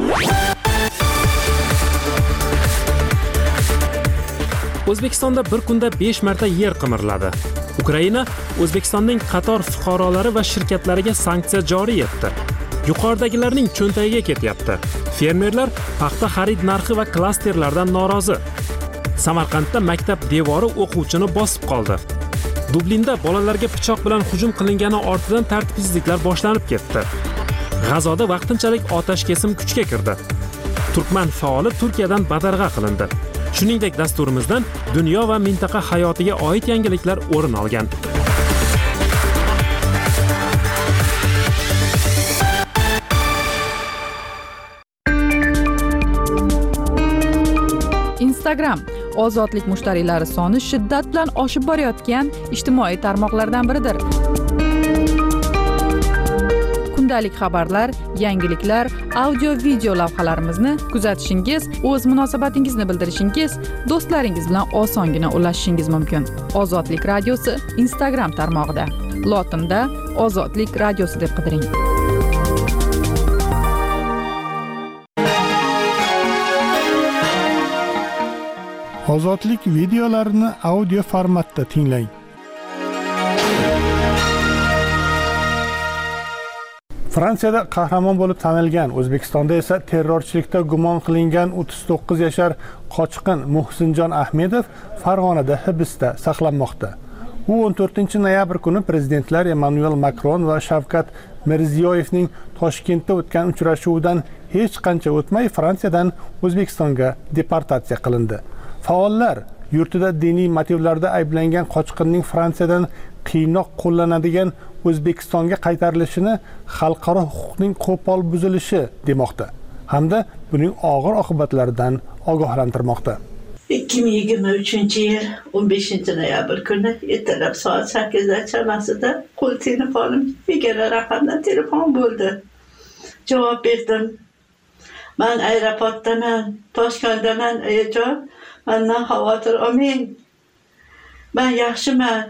O'zbekistonda bir kunda 5 marta yer qimirladi. Ukraina O'zbekistonning qator fuqarolari va shirkatlariga sanksiya joriy etdi. Yuqoridagilarning cho'ntagiga ketyapti. Fermerlar paxta xarid narxi va klasterlardan norozi. Samarqandda maktab devori o'quvchini bosib qoldi. Dublinda bolalarga pichoq bilan hujum qilingani ortidan tartibsizliklar boshlanib ketdi. G'azoda vaqtinchalik otash kesim kuchga kirdi. Turkman faoli Turkiyadan badarg'a qilindi. Shuningdek, dasturimizdan dunyo va mintaqa hayotiga oid yangiliklar o'rin olgan. Instagram ozodlik mushtariylari soni shiddat bilan oshib borayotgan ijtimoiy tarmoqlardan biridir. Kundalik xabarlar, yangiliklar, audio video lavhalarimizni kuzatishingiz, o'z munosabatingizni bildirishingiz, do'stlaringiz bilan osongina ulashishingiz mumkin. Ozodlik radiosi Instagram tarmog'ida. Lotinda Ozodlik radiosi deb qidiring. Ozodlik videolarini audio formatda tinglang. Fransiyada qahramon bo'lib tanilgan, O'zbekistonda esa terrorchilikda gumon qilingan 39 yashar qochqin Muhsinjon Ahmedov Farg'onada hibsda saqlanmoqda. U 14-noyabr kuni prezidentlar Emmanuel Macron va Shavkat Mirziyoyevning Toshkentda o'tgan uchrashuvidan hech qancha o'tmay Fransiyadan O'zbekistonga deportatsiya qilindi. Faollar yurtida diniy motivlarda ayblangan qochqinning Fransiyadan qiynoq qo'llanadigan O'zbekistonga qaytarilishini xalqaro huquqning qo'pol buzilishi demoqda hamda buning og'ir oqibatlaridan ogohlantirmoqda. 2023-yil 15-noyabr kuni ertalab soat 8 chamasida qo'l telefonim begona raqamdan telefon bo'ldi. Javob berdim. Men aeroportdaman, Toshkentdaman, ayajon. Mendan xavotir olmang. Men yaxshiman,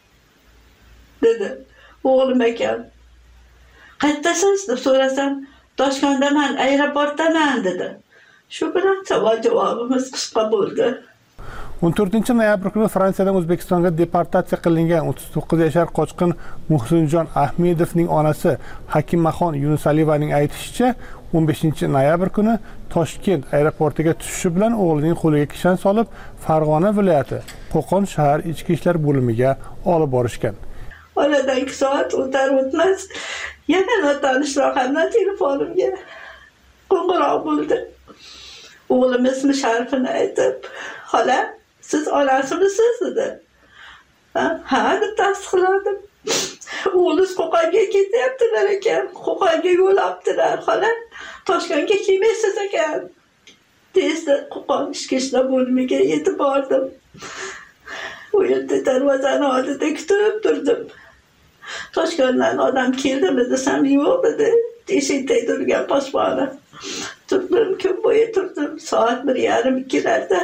dedi. O'g'lim ekan. Qayerdasiz deb so'rasam, Toshkentdaman, aeroportdaman, dedi. Shu bilan savol-javobimiz qisqa bo'ldi. 14-noyabr kuni Fransiyadan O'zbekistonga deportatsiya qilingan 39 yashar qochqin Muhsinjon Ahmedovning onasi Hakimaxon Yunusaliyevaning aytishicha, 15-noyabr kuni Toshkent aeroportiga tushishi bilan o'g'lining qo'liga kishan solib, Farg'ona viloyati Qo'qon shahar ichki ishlar bo'limiga olib borishgan. Oradan 2 soat o'tar-o'tmas yana notanish raqamdan telefonimga qo'ng'iroq bo'ldi. O'g'lim ismi sharifini aytib, "Xola, siz onasimisiz?" dedi. Ha, deb tasdiqladim. O'g'lingiz Qo'qonga ketyaptilar ekan. Qo'qonga yo'l olibdilar, xola. Toshkentga kelmaysiz ekan. Tezda Qo'qon ichki ishlar bo'limiga yetib bordim. U yerda darvozani oldida kutib turdim. Toshkentdan odam keldimi desam, yo'q dedi. Eshikda turgan posboni. Turdim, kun bo'yi turdim. Soat 1:30-2larda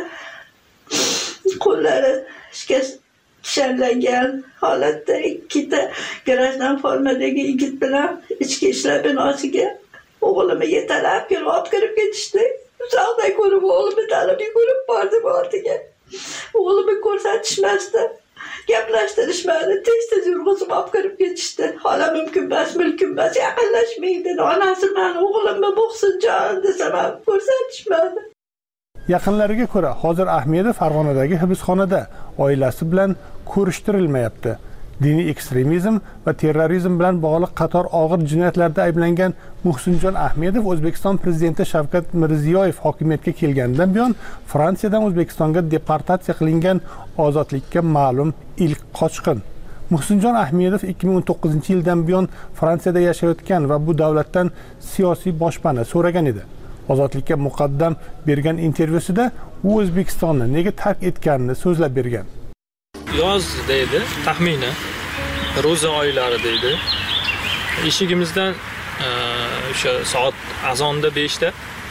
qo'llari kishanlangan holatda ikkita garajdan formadagi yigit bilan ichki ishlar binosiga o'g'limni yetalab olib kirib ketishdi. Uzaqdan ko'rib o'g'limni tanib yugurib bordim ortiga. O'g'limni ko'rsatishmasdi. Gaplashtirishmadi. Tez-tez yurg'izib olib kirib ketishdi. Hola mumkin emas, yaqinlashmang dedi. Onasiman, o'g'limni Muhsinjon desam ham ko'rsatishmadi. Yaqinlariga ko'ra, hozir Ahmedov Farg'onadagi hibsxonada oilasi bilan ko'rishtirilmayapti. diniy ekstremizm va terrorizm bilan bog'liq qator og'ir jinoyatlarda ayblangan Muhsinjon Ahmedov O'zbekiston prezidenti Shavkat Mirziyoyev hokimiyatga kelganidan buyon Fransiyadan O'zbekistonga deportatsiya qilingan ozodlikka ma'lum ilk qochqin. Muhsinjon Ahmedov 2019-yildan buyon Fransiyada yashayotgan va bu davlatdan siyosiy boshpana so'ragan edi. Ozodlikka muqaddam bergan intervyusida u O'zbekistonni nega tark etganini so'zlab bergan. Yoz deydi, taxminan ro'za oylari deydi. Eshigimizdan o'sha soat azonda 5da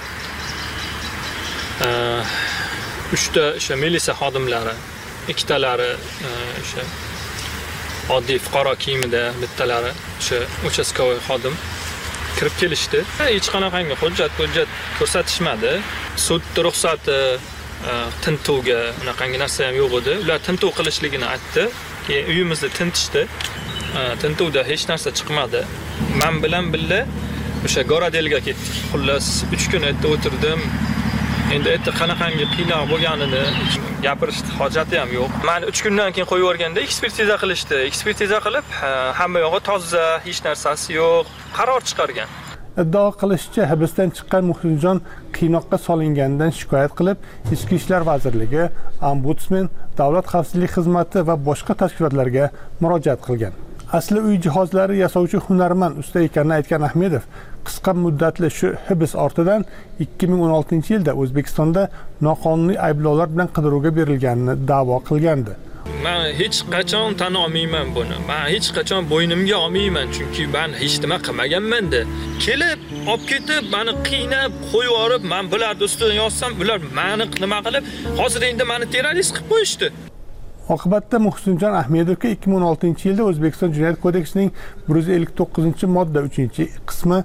3ta o'sha militsiya xodimlari, ikkitalari o'sha oddiy fuqaro kiyimida, bittalari o'sha uchastkovoy xodim kirib kelishdi. Hech qanaqangi hujjat ko'rsatishmadi. Sud ruxsati tintuvga unaqangi narsa ham yo'q edi. Ular tintuv qilishligini aytdi. Keyin uyimizni tintishdi. Tintuvda hech narsa chiqmadi. Men bilan birga o'sha Goradelga ketdik. Xullas 3 kun yerda o'tirdim. Endi yerda qanaqangi qiynoq bo'lganini gapirishni hojati ham yo'q. Meni 3 kundan keyin qo'yib yuborganda ekspertiza qilishdi. Ekspertiza qilib, hamma yog'i toza, hech narsasi yo'q, qaror chiqargan. Iddio qilishicha, hibsdan chiqqan Muhsinjon qiynoqqa solinganidan shikoyat qilib, Ichki ishlar vazirligi, ombudsman, davlat xavfsizlik xizmati va boshqa tashkilotlarga murojaat qilgan. Asli uy jihozlari yasovchi hunarmand usta ekanini aytgan Ahmedov qisqa muddatli shu hibs ortidan 2016-yilda O'zbekistonda noqonuniy ayblovlar bilan qidiruvga berilganini da'vo qilgandi. Men hech qachon tan olmayman buni. Men hech qachon bo'ynimga olmayman, chunki men hech nima qilmaganman-da. Kelib, olib ketib, meni qiynab, qo'yib yorib, men bular ustidan yozsam, ular meni nima qilib, hozir endi meni terrorist qilib qo'yishdi. Oqibatda Muhsinjon Ahmedovga 2016-yilda O'zbekiston Jinoyat kodeksining 159-modda 3-qismi,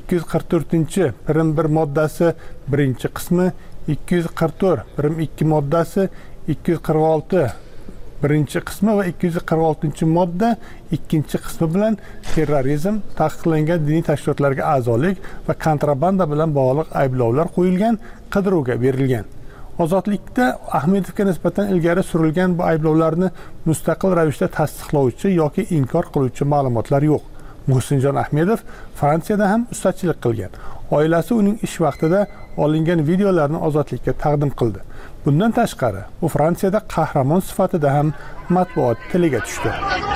244-1 moddasi 1-qismi, 244-2 moddasi, 246 1-qismi va 246-modda 2-qismi bilan terrorizm, taqiqlangan diniy tashkilotlarga a'zolik va kontrabanda bilan bog'liq ayblovlar qo'yilgan, qidiruvga berilgan. Ozodlikda Ahmedovga nisbatan ilgari surilgan bu ayblovlarni mustaqil ravishda tasdiqlovchi yoki inkor qiluvchi ma'lumotlar yo'q. Muhsinjon Ahmedov Fransiyada ham ustachilik qilgan. Oilasi uning ish vaqtida olingan videolarni ozodlikka taqdim qildi. Bundan tashqari, u Fransiyada qahramon sifatida ham matbuot tiliga tushdi.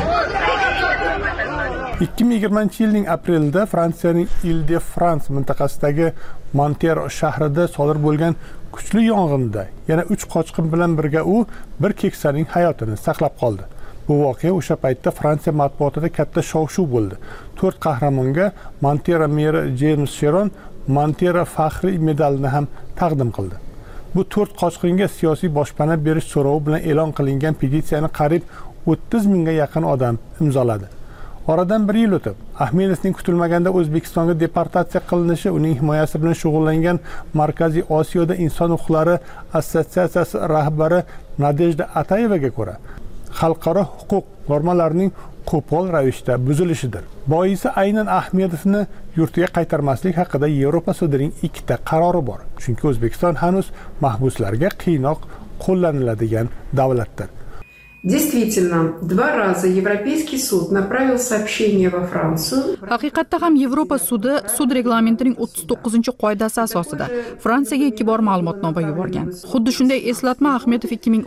2020-yilning aprelida Fransiyaning Ile-de-France mintaqasidagi Montero shahrida sodir bo'lgan kuchli yong'inda yana 3 qochqin bilan birga u bir keksaning hayotini saqlab qoldi. Bu voqea o'sha paytda Fransiya matbuotida katta shov-shuv bo'ldi. 4 qahramonga Montero meri James Sheron Montero faxriy medalini ham taqdim qildi. Bu 4 qochqinga siyosiy boshpana berish so'rovi bilan e'lon qilingan petitsiyani qariyb 30 mingga yaqin odam imzoladi. Oradan 1 yil o'tib, Ahmedovning kutilmaganda O'zbekistonga deportatsiya qilinishi uning himoyasi bilan shug'ullangan Markaziy Osiyoda inson huquqlari assotsiatsiyasi rahbari Nadejda Atayevaga ko'ra, xalqaro huquq normalarining qo'pol ravishda buzilishidir. Boisi aynan Ahmedovni yurtiga qaytarmaslik haqida Yevropa sudining 2 ta qarori bor. Chunki O'zbekiston hanuz mahbuslarga qiynoq qo'llaniladigan davlatdir. Действительно, 2 раза Европейский суд направил сообщение во Францию. Haqiqatda ham Yevropa sudi sud reglamentining 39-qoidasi asosida Fransiyaga 2 bor ma'lumotnoma yuborgan. Xuddi shunday eslatma Ahmedov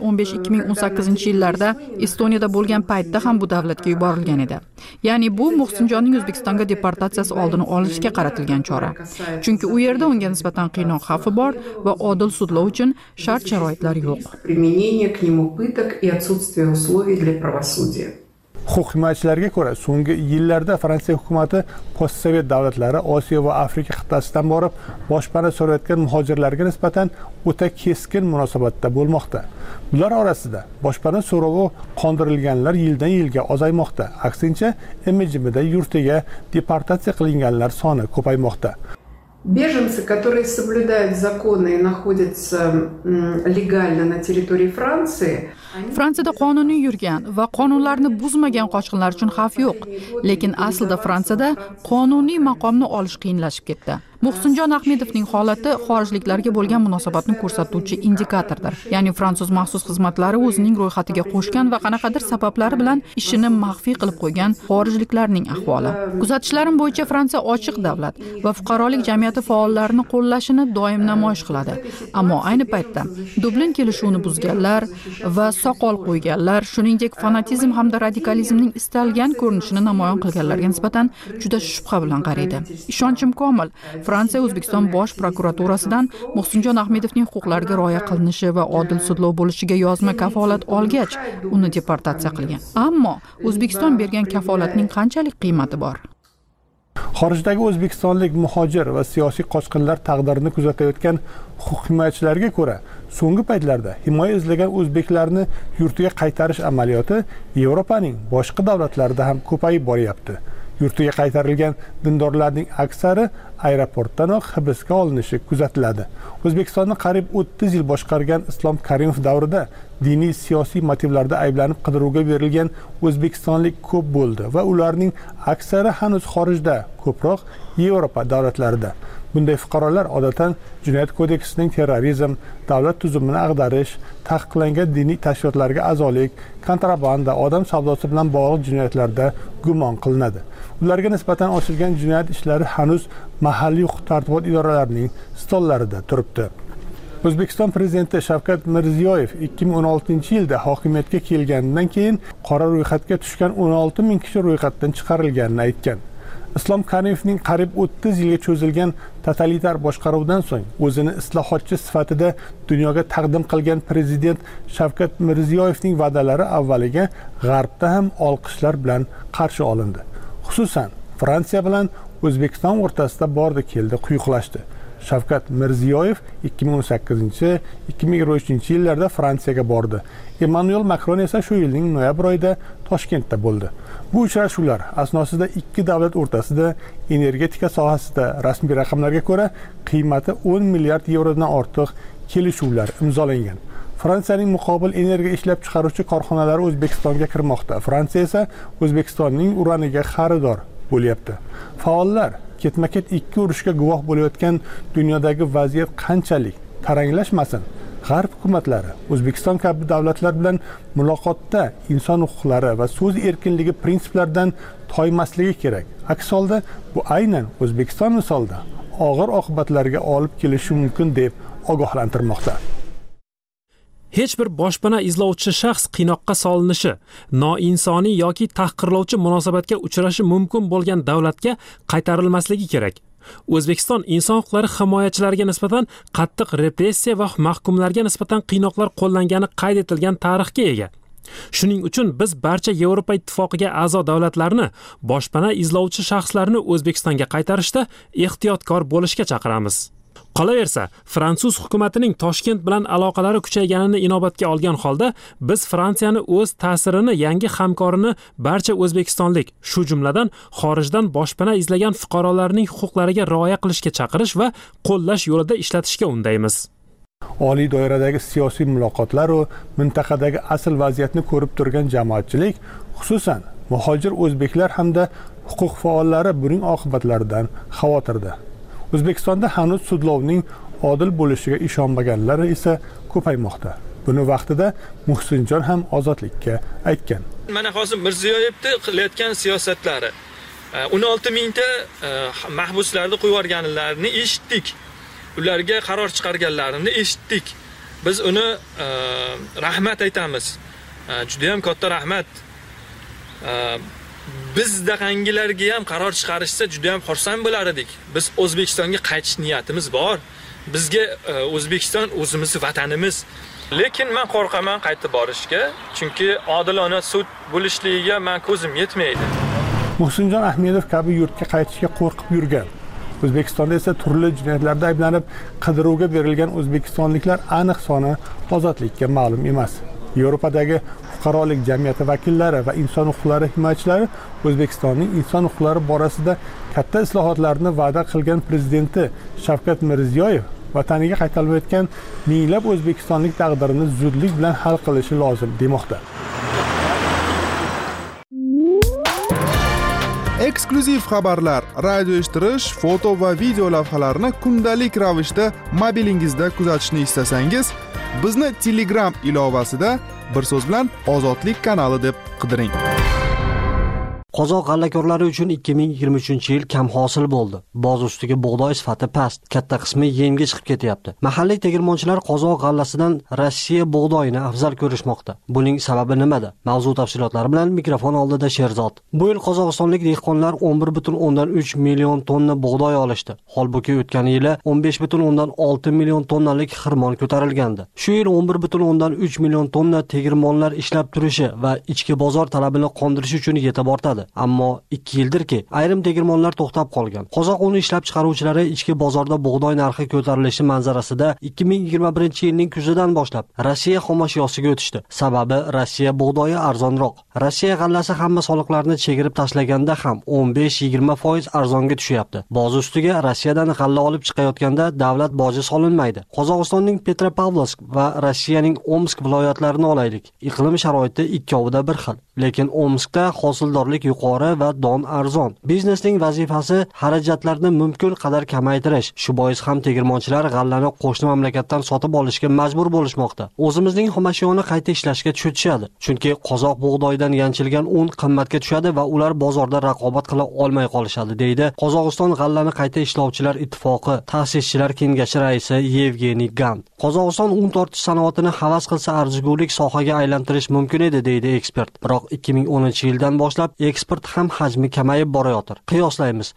2015-2018-yillarda Estoniyada bo'lgan paytda ham bu davlatga yuborilgan edi. Ya'ni bu Muhsinjonning O'zbekistonga deportatsiyasi oldini olishga qaratilgan chora. Chunki u yerda unga nisbatan qiynoq xavfi bor va odil sudlov uchun shart-sharoitlar yo'q. Применение к нему пыток и отсутствие условий для правосудия. Huquq himoyachilarga ko'ra, so'nggi yillarda Fransiya hukumatı postsovet davlatlari Osiyo va Afrika qit'asidan borib, boshpana so'rayotgan muhojirlarga nisbatan o'ta keskin munosabatda bo'lmoqda. Bular orasida boshpana so'rovi qondirilganlar yildan yilga ozaymoqda. Aksincha, MJMda yurtiga deportatsiya qilinganlar soni ko'paymoqda. Беженцы, которые соблюдают законы и находятся легально на территории Франции, Fransiyada qonuniy yurgan va qonunlarni buzmagan qochqinlar uchun xavf yo'q. Lekin aslida Fransiyada qonuniy maqomni olish qiyinlashib ketdi. Muhsinjon Ahmedovning holati xorijliklarga bo'lgan munosabatni ko'rsatuvchi indikatordir. Ya'ni fransuz maxsus xizmatlari o'zining ro'yxatiga qo'shgan va qanaqadir sabablari bilan ishini maxfiy qilib qo'ygan xorijliklarning ahvoli. Kuzatishlarim bo'yicha Fransiya ochiq davlat va fuqarolik jamiyati faollarini qo'llashini doim namoyish qiladi. Ammo ayni paytda Dublin kelishuvini buzganlar va soqol qo'yganlar, shuningdek fanatizm hamda radikalizmning istalgan ko'rinishini namoyon qilganlarga nisbatan juda shubha bilan qaraydi. Ishonchim komil, Fransiya O'zbekiston bosh prokuraturasidan Muhsinjon Ahmedovning huquqlariga rioya qilinishi va odil sudlov bo'lishiga yozma kafolat olgach, uni deportatsiya qilgan. Ammo O'zbekiston bergan kafolatning qanchalik qiymati bor? Xorijdagi o'zbekistonlik muhojir va siyosiy qochqinlar taqdirini kuzatayotgan huquq himoyachilarga ko'ra, so'nggi paytlarda himoya izlagan o'zbeklarni yurtiga qaytarish amaliyoti Yevropaning boshqa davlatlarida ham ko'payib boryapti. Yurtiga qaytarilgan dindorlarning aksari aeroportdanoq hibsga olinishi kuzatiladi. O'zbekistonni qariyb 30 yil boshqargan Islom Karimov davrida diniy siyosiy motivlarda ayblanib qidiruvga berilgan o'zbekistonlik ko'p bo'ldi va ularning aksari hanuz xorijda, ko'proq Yevropa davlatlarida. Bunday fuqarolar odatdan Jinoyat kodeksining terrorizm, davlat tuzumini ag'darish, taqiqlangan diniy tashkilotlarga a'zolik, kontrabanda, odam savdosi bilan bog'liq jinoyatlarda gumon qilinadi. Ularga nisbatan ochilgan jinoyat ishlari hanuz mahalliy huquq-tartibot idoralarining stollarida turibdi. O'zbekiston prezidenti Shavkat Mirziyoyev 2016-yilda hokimiyatga kelganidan keyin qora ro'yxatga tushgan 16 ming kishi ro'yxatdan chiqarilganini aytgan. Islom Karimovning qariyb 30 yilga cho'zilgan totalitar boshqaruvdan so'ng o'zini islohotchi sifatida dunyoga taqdim qilgan prezident Shavkat Mirziyoyevning va'dalari avvaliga G'arbda ham olqishlar bilan qarshi olindi. Xususan, Fransiya bilan O'zbekiston o'rtasida bordi-keldi quyuqlashdi. Shavkat Mirziyoyev 2018-2023-yillarda Fransiyaga bordi. Emmanuel Macron esa shu yilning noyabr oyida Toshkentda bo'ldi. Bu uchrashuvlar asnosida ikki davlat o'rtasida energetika sohasida rasmiy raqamlarga ko'ra qiymati 10 milliard yevrodan ortiq kelishuvlar imzolangan. Fransiyaning muqobil energiya ishlab chiqaruvchi korxonalari O'zbekistonga kirmoqda. Fransiya esa O'zbekistonning uraniga xaridor bo'lyapti. Faollar ketma-ket ikki urushga guvoh bo'layotgan dunyodagi vaziyat qanchalik taranglashmasin, G'arb hukumatlari O'zbekiston kabi davlatlar bilan muloqotda inson huquqlari va so'z erkinligi prinsiplaridan toymasligi kerak. Aks holda bu aynan O'zbekiston misolida og'ir oqibatlarga olib kelishi mumkin deb ogohlantirmoqda. Hech bir boshpana izlovchi shaxs qiynoqqa solinishi, noinsoniy yoki tahqirlovchi munosabatga uchrashi mumkin bo'lgan davlatga qaytarilmasligi kerak. O'zbekiston inson huquqlari himoyachilariga nisbatan qattiq repressiya va mahkumlarga nisbatan qiynoqlar qo'llangani qayd etilgan tarixga ega. Shuning uchun biz barcha Yevropa ittifoqiga a'zo davlatlarni boshpana izlovchi shaxslarni O'zbekistonga qaytarishda ehtiyotkor bo'lishga chaqiramiz. Qolaversa, fransuz hukumatining Toshkent bilan aloqalari kuchayganini inobatga olgan holda biz Fransiyani o'z ta'sirini yangi hamkorini barcha o'zbekistonlik, shu jumladan xorijdan boshpana izlagan fuqarolarning huquqlariga rioya qilishga chaqirish va qo'llash yo'lida ishlatishga undaymiz. Oliy doiradagi siyosiy muloqotlar va mintaqadagi asl vaziyatni ko'rib turgan jamoatchilik, xususan muhojir o'zbeklar hamda huquq faollari buning oqibatlaridan xavotirda. O'zbekistonda hanuz sudlovning odil bo'lishiga ishonmaganlar esa ko'paymoqda. Buni vaqtida Muhsinjon ham Ozodlikka aytgan. Mana hozir Mirziyoyevning qilayotgan siyosatlari 16 mingta mahbuslarni qo'yib yuborganlarini eshitdik. Ularga qaror chiqarganlarini eshitdik. Biz uni rahmat aytamiz. Juda ham katta rahmat. Biz daqangilarga ham qaror chiqarishsa juda ham xursand bo'lar edik. Biz O'zbekistonga qaytish niyatimiz bor. Bizga O'zbekiston o'zimizning vatanimiz. Lekin men qo'rqaman qaytib borishga, chunki odilona sud bo'lishligiga men ko'zim yetmaydi. Muhsinjon Ahmedov kabi yurtga qaytishga qo'rqib yurgan. O'zbekistonda esa turli jinoyatlarda ayblanib qidiruvga berilgan o'zbekistonliklar aniq soni Ozodlikka ma'lum emas. Yevropadagi fuqarolik jamiyati vakillari va inson huquqlari himoyachilari O'zbekistonning inson huquqlari borasida katta islohotlarni va'da qilgan prezidenti Shavkat Mirziyoyev vataniga qaytarilmayotgan minglab o'zbekistonlik taqdirini zudlik bilan hal qilishi lozim demoqda. eksklyuziv xabarlar, radio eshittirish, foto va video lavhalarni kundalik ravishda mobilingizda kuzatishni istasangiz, bizni Telegram ilovasida bir so'z bilan Ozodlik kanali deb qidiring. Qozoq g'allakorlari uchun 2023-yil kam hosil bo'ldi. Boz ustiga bug'doy sifati past, katta qismi yemga chiqib ketyapti. Mahalliy tegirmonchilar qozoq g'allasidan Rossiya bug'doyini afzal ko'rishmoqda. Buning sababi nimada? Mavzu tafsilotlari bilan mikrofon oldida Sherzod. Bu yil qozog'istonlik dehqonlar 11,3 million tonna bug'doy olishdi. Holbuki o'tgan yili 15,6 million tonnalik xirmon ko'tarilgandi. Shu yil 11,3 million tonna tegirmonlar ishlab turishi va ichki bozor talabini qondirish uchun yetib ortadi. Ammo 2 yildirki, ayrim tegirmonlar to'xtab qolgan. Qozoq un ishlab chiqaruvchilari ichki bozorda bug'doy narxi ko'tarilishi manzarasida 2021-yilning kuzidan boshlab Rossiya xomashyosiga o'tishdi. Sababi Rossiya bug'doyi arzonroq. Rossiya g'allasi hamma soliqlarni chegirib tashlaganda ham 15-20% arzonga tushyapti. Boz ustiga Rossiyadan g'alla olib chiqayotganda davlat boji solinmaydi. Qozog'istonning Petropavlovsk va Rossiyaning Omsk viloyatlarini olaylik. Iqlim sharoiti ikkovida bir xil, lekin Omskda hosildorlik yuqori va don arzon. Biznesning vazifasi xarajatlarni mumkin qadar kamaytirish. Shu bois ham tegirmonchilar g'allani qo'shni mamlakatdan sotib olishga majbur bo'lishmoqda. O'zimizning xomashyoni qayta ishlashga tushadi. Chunki qozoq bug'doydan yanchilgan un qimmatga tushadi va ular bozorda raqobat qila olmay qolishadi, deydi Qozog'iston g'allani qayta ishlovchilar ittifoqi ta'sischilar kengashi raisi Yevgeniy Gan. Qozog'iston un tortish sanoatini havas qilsa arzigulik sohaga aylantirish mumkin edi, deydi ekspert. Biroq 2010-yildan boshlab eksport ham hajmi kamayib borayotir. Qiyoslaymiz.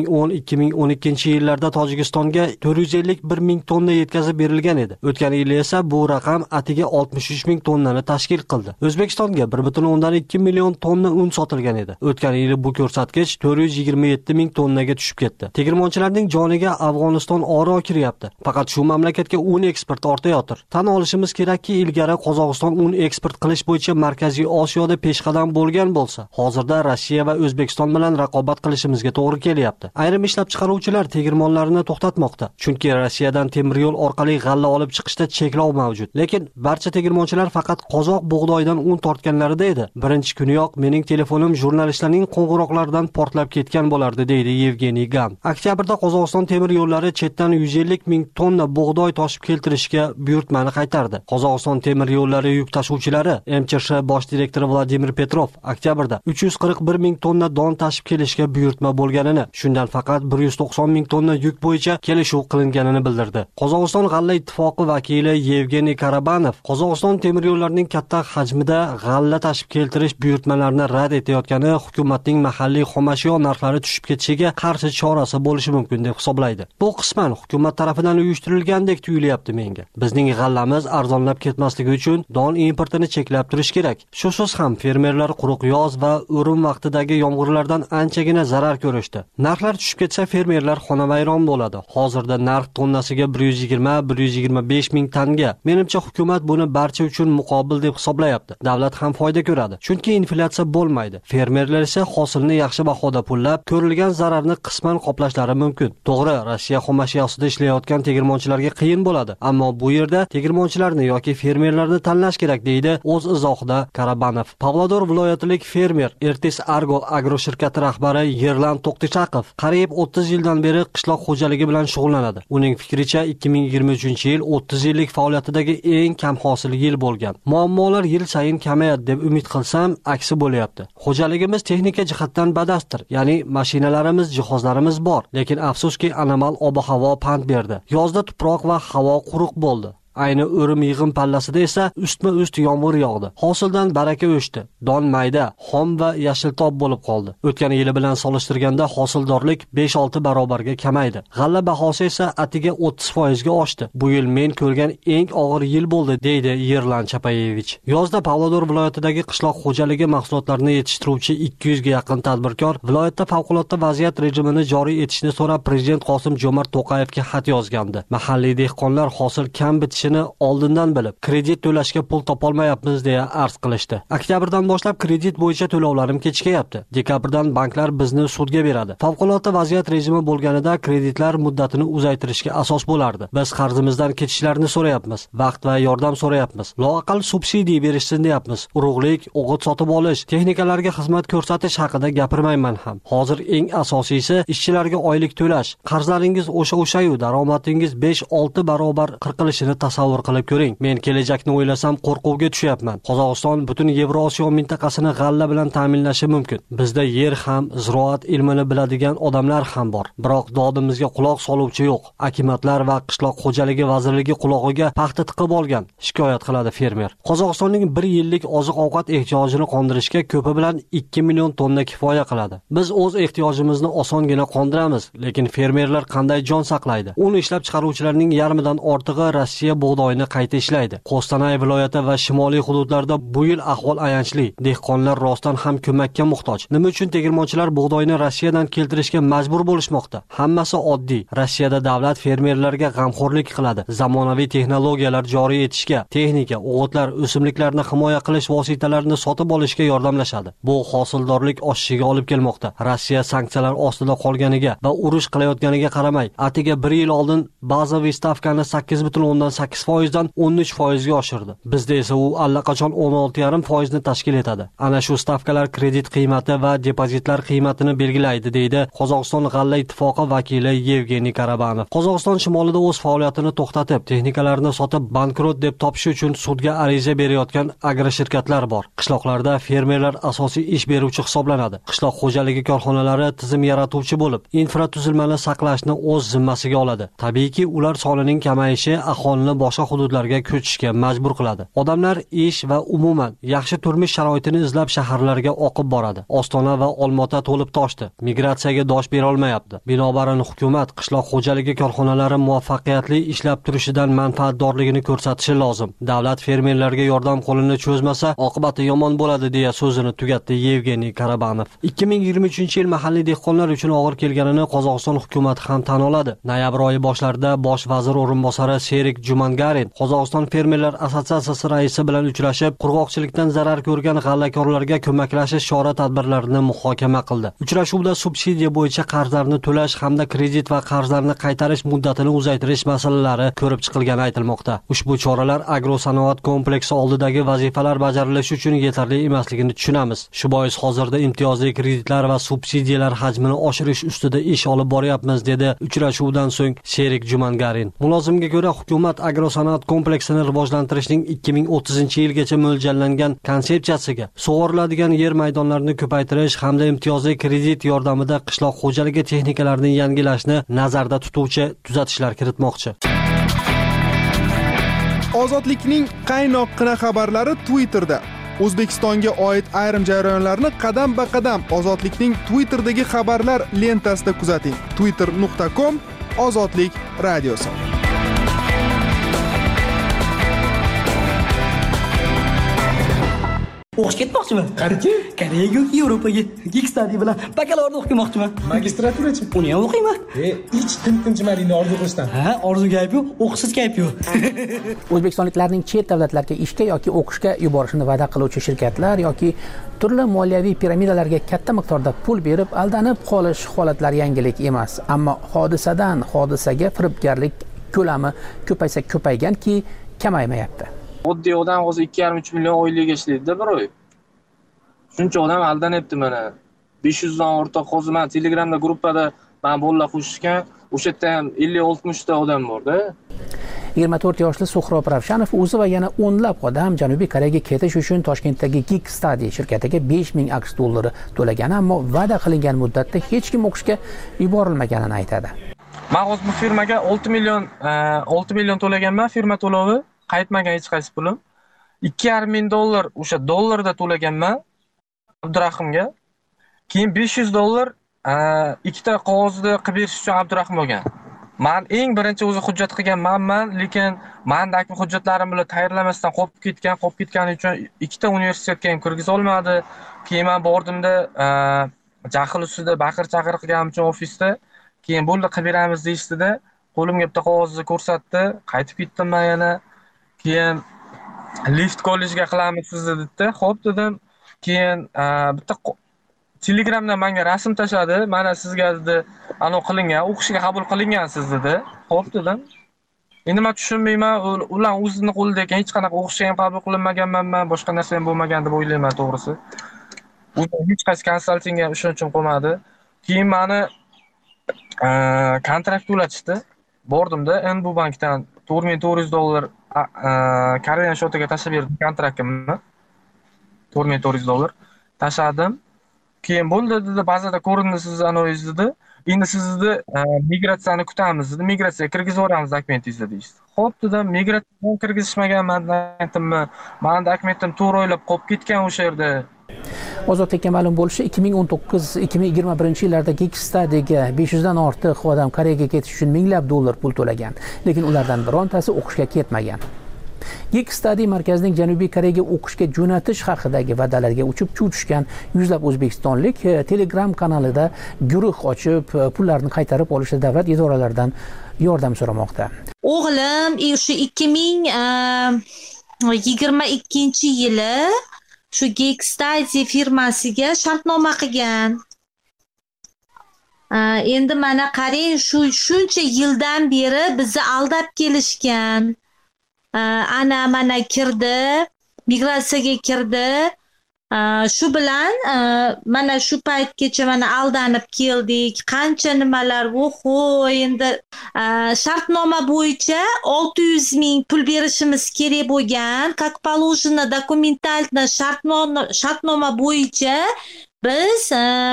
2010-2012-yillarda Tojikistonga 451 ming tonna yetkazib berilgan edi. O'tgan yil esa bu raqam atiga 63 ming tonnani tashkil qildi. O'zbekistonga 1,2 million tonna un sotilgan edi. O'tgan yil bu ko'rsatkich 427 ming tonnaga tushib ketdi. Tegirmonchilarning joniga Afg'oniston oro kiryapti. Faqat shu mamlakatga un eksporti ortayotir. Tan olishimiz kerakki, ilgari Qozog'iston un eksport qilish bo'yicha Markaziy Osiyoda peshqadam bo'lgan bo'lsa, hozirda Rossiya va O'zbekiston bilan raqobat qilishimizga to'g'ri kelyapti. Ayrim ishlab chiqaruvchilar tegirmonlarini to'xtatmoqda, chunki Rossiyadan temir yo'l orqali g'alla olib chiqishda cheklov mavjud. Lekin barcha tegirmonchilar faqat qozoq bug'doydan un tortganlarida edi. Birinchi kuniyoq mening telefonim jurnalistlarning qo'ng'iroqlaridan portlab ketgan bo'lardi, deydi Yevgeniy Gan. Oktyabrda Qozog'iston temir yo'llari chetdan 150 ming tonna bug'doy toshib keltirishga buyurtmani qaytardi. Qozog'iston temir yo'llari yuk tashuvchilari MChSh bosh direktori Vladimir Petrov oktyabrda 341 ming tonna don tashib kelishga buyurtma bo'lganini, shundan faqat 190 ming tonna yuk bo'yicha kelishuv qilinganini bildirdi. Qozog'iston g'alla ittifoqi vakili Yevgeniy Karabanov Qozog'iston temir yo'llarining katta hajmida g'alla tashib keltirish buyurtmalarini rad etayotgani hukumatning mahalliy xomashyo narxlari tushib ketishiga qarshi chorasi bo'lishi mumkin deb hisoblaydi. Bu qisman hukumat tarafidan uyushtirilgandek tuyulyapti menga. Bizning g'allamiz arzonlab ketmasligi uchun don importini cheklab turish kerak. Shusiz ham fermerlar quruq yoz va o'rim vaqtidagi yomg'irlardan anchagina zarar ko'rishdi. Narxlar tushib ketsa fermerlar xonavayron bo'ladi. Hozirda narx tonnasiga 120-125 ming tanga. Menimcha hukumat buni barcha uchun muqobil deb hisoblayapti. Davlat ham foyda ko'radi. Chunki inflyatsiya bo'lmaydi. Fermerlar esa hosilni yaxshi bahoda pullab, ko'rilgan zararni qisman qoplashlari mumkin. To'g'ri, Rossiya xomashyosida ishlayotgan tegirmonchilarga qiyin bo'ladi, ammo bu yerda tegirmonchilarni yoki fermerlarni tanlash kerak, deydi o'z izohida Karabanov. Pavlodor viloyatilik fermer Ertis Argo agro shirkati rahbari Yerlan To'qtichaqov qariyb 30 yildan beri qishloq xo'jaligi bilan shug'ullanadi. Uning fikricha 2023-yil 30 yillik faoliyatidagi eng kam hosil yil bo'lgan. Muammolar yil sayin kamayadi deb umid qilsam, aksi bo'lyapti. Xo'jaligimiz texnika jihatdan badastr, ya'ni mashinalarimiz, jihozlarimiz bor, lekin afsuski anomal ob-havo pand berdi. Yozda tuproq va havo quruq bo'ldi. Ayni o'rim yig'im pallasida esa ustma-ust yomg'ir yog'di. Hosildan baraka o'chdi. Don mayda, xom va yashiltob bo'lib qoldi. O'tgan yili bilan solishtirganda hosildorlik 5-6 barobarga kamaydi. G'alla bahosi esa atiga 30% ga oshdi. Bu yil men ko'rgan eng og'ir yil bo'ldi, deydi Yerlan Chapayevich. Yozda Pavlodor viloyatidagi qishloq xo'jaligi mahsulotlarini yetishtiruvchi 200 ga yaqin tadbirkor viloyatda favqulodda vaziyat rejimini joriy etishni so'rab Prezident Qosim Jomart To'qayevga xat yozgandi. Mahalliy dehqonlar hosil kam bitishi ketishini oldindan bilib, kredit to'lashga pul topolmayapmiz deya arz qilishdi. Oktyabrdan boshlab kredit bo'yicha to'lovlarim kechikyapti. Dekabrdan banklar bizni sudga beradi. Favqulodda vaziyat rejimi bo'lganida kreditlar muddatini uzaytirishga asos bo'lardi. Biz qarzimizdan ketishlarni so'rayapmiz, vaqt va yordam so'rayapmiz. Loaqal subsidiya berishsin deyapmiz. Urug'lik, o'g'it sotib olish, texnikalarga xizmat ko'rsatish haqida gapirmayman ham. Hozir eng asosiysi ishchilarga oylik to'lash. Qarzlaringiz o'sha-yu daromadingiz 5-6 barobar qirqilishini tasavvur qilib ko'ring. Men kelajakni o'ylasam qo'rquvga tushyapman. Qozog'iston butun Yevrosiyo mintaqasini g'alla bilan ta'minlashi mumkin. Bizda yer ham, ziroat ilmini biladigan odamlar ham bor. Biroq dodimizga quloq soluvchi yo'q. Akimatlar va qishloq xo'jaligi vazirligi qulog'iga paxta tiqib olgan, shikoyat qiladi fermer. Qozog'istonning 1 yillik oziq-ovqat ehtiyojini qondirishga ko'pi bilan 2 million tonna kifoya qiladi. Biz o'z ehtiyojimizni osongina qondiramiz, lekin fermerlar qanday jon saqlaydi? Un ishlab chiqaruvchilarning yarmidan ortig'i Rossiya bug'doyini qayta ishlaydi. Qo'stanay viloyati va shimoliy hududlarda bu yil ahvol ayanchli. Dehqonlar rostdan ham ko'makka muhtoj. Nima uchun tegirmonchilar bug'doyni Rossiyadan keltirishga majbur bo'lishmoqda? Hammasi oddiy. Rossiyada davlat fermerlarga g'amxo'rlik qiladi. Zamonaviy texnologiyalar joriy etishga, texnika, o'g'itlar, o'simliklarni himoya qilish vositalarini sotib olishga yordamlashadi. Bu hosildorlik oshishiga olib kelmoqda. Rossiya sanksiyalar ostida qolganiga va urush qilayotganiga qaramay, atiga 1 yil oldin bazaviy stavkani 8,8% dan 13% ga oshirdi. Bizda esa u allaqachon 16,5% ni tashkil etadi. Ana shu stavkalar kredit qiymati va depozitlar qiymatini belgilaydi, deydi Qozog'iston g'alla ittifoqi vakili Yevgeniy Karabanov. Qozog'iston shimolida o'z faoliyatini to'xtatib, texnikalarni sotib bankrot deb topish uchun sudga ariza berayotgan agroshirkatlar bor. Qishloqlarda fermerlar asosiy ish beruvchi hisoblanadi. Qishloq xo'jaligi korxonalari tizim yaratuvchi bo'lib, infratuzilmani saqlashni o'z zimmasiga oladi. Tabiiyki, ular sonining kamayishi aholini boshqa hududlarga ko'chishga majbur qiladi. Odamlar ish va umuman yaxshi turmush sharoitini izlab shaharlarga oqib boradi. Ostona va Olmaota to'lib toshdi. Migratsiyaga dosh bera olmayapti. Binobarin hukumat qishloq xo'jaligi korxonalari muvaffaqiyatli ishlab turishidan manfaatdorligini ko'rsatishi lozim. Davlat fermerlarga yordam qo'lini cho'zmasa, oqibati yomon bo'ladi deya so'zini tugatdi Yevgeniy Karabanov. 2023-yil mahalliy dehqonlar uchun og'ir kelganini Qozog'iston hukumati ham tan oladi. Noyabr oyi boshlarida bosh vazir o'rinbosari Serik Jumangarin Qozog'iston fermerlar assotsiatsiyasi raisi bilan uchrashib, qurg'oqchilikdan zarar ko'rgan g'allakorlarga ko'maklashish chora-tadbirlarini muhokama qildi. Uchrashuvda subsidiya bo'yicha qarzlarni to'lash hamda kredit va qarzlarni qaytarish muddatini uzaytirish masalalari ko'rib chiqilgani aytilmoqda. Ushbu choralar agrosanoat kompleksi oldidagi vazifalar bajarilishi uchun yetarli emasligini tushunamiz. Shu bois hozirda imtiyozli kreditlar va subsidiyalar hajmini oshirish ustida ish olib boryapmiz, dedi uchrashuvdan so'ng Sherik Jumangarin. Mulozimga ko'ra, hukumat agrosanoat kompleksini rivojlantirishning 2030-yilgacha mo'ljallangan konsepsiyasiga sug'oriladigan yer maydonlarini ko'paytirish hamda imtiyozli kredit yordamida qishloq xo'jaligi texnikalarini yangilashni nazarda tutuvchi tuzatishlar kiritmoqchi. Ozodlikning qaynoqqina xabarlari Twitterda. O'zbekistonga oid ayrim jarayonlarni qadam-ba-qadam Ozodlikning Twitterdagi xabarlar lentasida kuzating. twitter.com/ozodlik radiosi. O'qish ketmoqchiman. Qayerga? Koreyaga yoki Yevropaga. Geek study bilan bakalavriat o'qimoqchiman. Magistraturachi? Uni ham o'qiyman. Hech tinchimadingni orzu qilishdan. Ha, orzu gap yo'q, o'qishsiz gap yo'q. O'zbekistonliklarning chet davlatlarga ishga yoki o'qishga yuborishini va'da qiluvchi shirkatlar yoki turli moliyaviy piramidalarga katta miqdorda pul berib aldanib qolish holatlari yangilik emas. Ammo hodisadan hodisaga firibgarlik ko'lami ko'paysa ko'payganki, kamaymayapti. Oddiy odam hozir 2,5-3 million oylik ishlaydi-da bir oy. Shuncha odam aldanyapti mana. 500 dan ortiq hozir men Telegramda gruppada men bolalar qo'shishgan, o'sha yerda ham 50-60 ta odam bor-da. 24 yoshli Suhrob Ravshanov o'zi va yana o'nlab odam Janubiy Koreyaga ketish uchun Toshkentdagi Geek Study shirkatiga 5000 AQSh dollari to'lagan, ammo va'da qilingan muddatda hech kim o'qishga yuborilmaganini aytadi. Men hozir bu firmaga 6 million to'laganman, firma to'lovi. Qaytmagan hech qaysi pulim. 2,5 ming dollar o'sha dollarda to'laganman Abdurahimga. Keyin 500 dollar ikkita qog'ozni qilib berish uchun Abdurahim olgan. Men eng birinchi o'zi hujjat qilganman, lekin mendagi hujjatlarim bilan tayyorlamasdan qolib ketgani uchun ikkita universitetga ham kirgiza olmadi. Keyin men bordimda jahl ustida baqir-chaqir qilganim uchun ofisda, keyin bo'ldi qilib beramiz deyishdi-da, qo'limga bitta qog'ozni ko'rsatdi, qaytib ketdim men yana. keyin lift kollejga qilamiz sizni dedida. Xo'p dedim. Keyin bitta Telegramdan menga rasm tashladi. Mana sizga dedi, qilingan, o'qishga qabul qilingansiz dedi. Xo'p dedim. Endi men tushunmayman, ular o'zining qo'lida ekan, hech qanaqa o'qishga ham qabul qilinmaganman, boshqa narsa ham bo'lmagan deb o'ylayman to'g'risi. Hech qaysi konsaltingga ishonchim qolmadi. Keyin meni kontrakt to'latishdi. Bordimda NB bankdan $4400 Koreyan shotiga tashlab berdim kontraktimni. $4400 tashladim. Keyin bo'ldi dedi, bazada ko'rindi siz anoyiz dedi. Endi sizni migratsiyani kutamiz dedi. Migratsiyaga kirgizib yuboramiz dokumentingizni deydi. Xo'p dedim, migratsiyaga kirgizishmagan dokumentimni, meni dokumentim to'g'ri o'ylab qolib ketgan o'sha yerda. Ozodlikka ma'lum bo'lishi 2019-2021 yillarda Geekstudy'ga 500 dan ortiq odam Koreyaga ketish uchun minglab dollar pul to'lagan, lekin ulardan birontasi o'qishga ketmagan. Geekstudy markazining Janubiy Koreyaga o'qishga jo'natish haqidagi va'dalarga uchib tushgan yuzlab o'zbekistonlik Telegram kanalida guruh ochib, pullarni qaytarib olishda davlat idoralaridan yordam so'ramoqda. O'g'lim o'sha 2022-yili shu Geekstudy firmasiga shartnoma qilgan. Endi mana qarang, shuncha yildan beri bizni aldab kelishgan. Mana kirdi, migratsiyaga kirdi. Shu bilan mana shu paytgacha mana aldanib keldik. Qancha nimalar, endi shartnoma bo'yicha 600 ming pul berishimiz kerak bo'lgan. Как положено документально shartnoma bo'yicha biz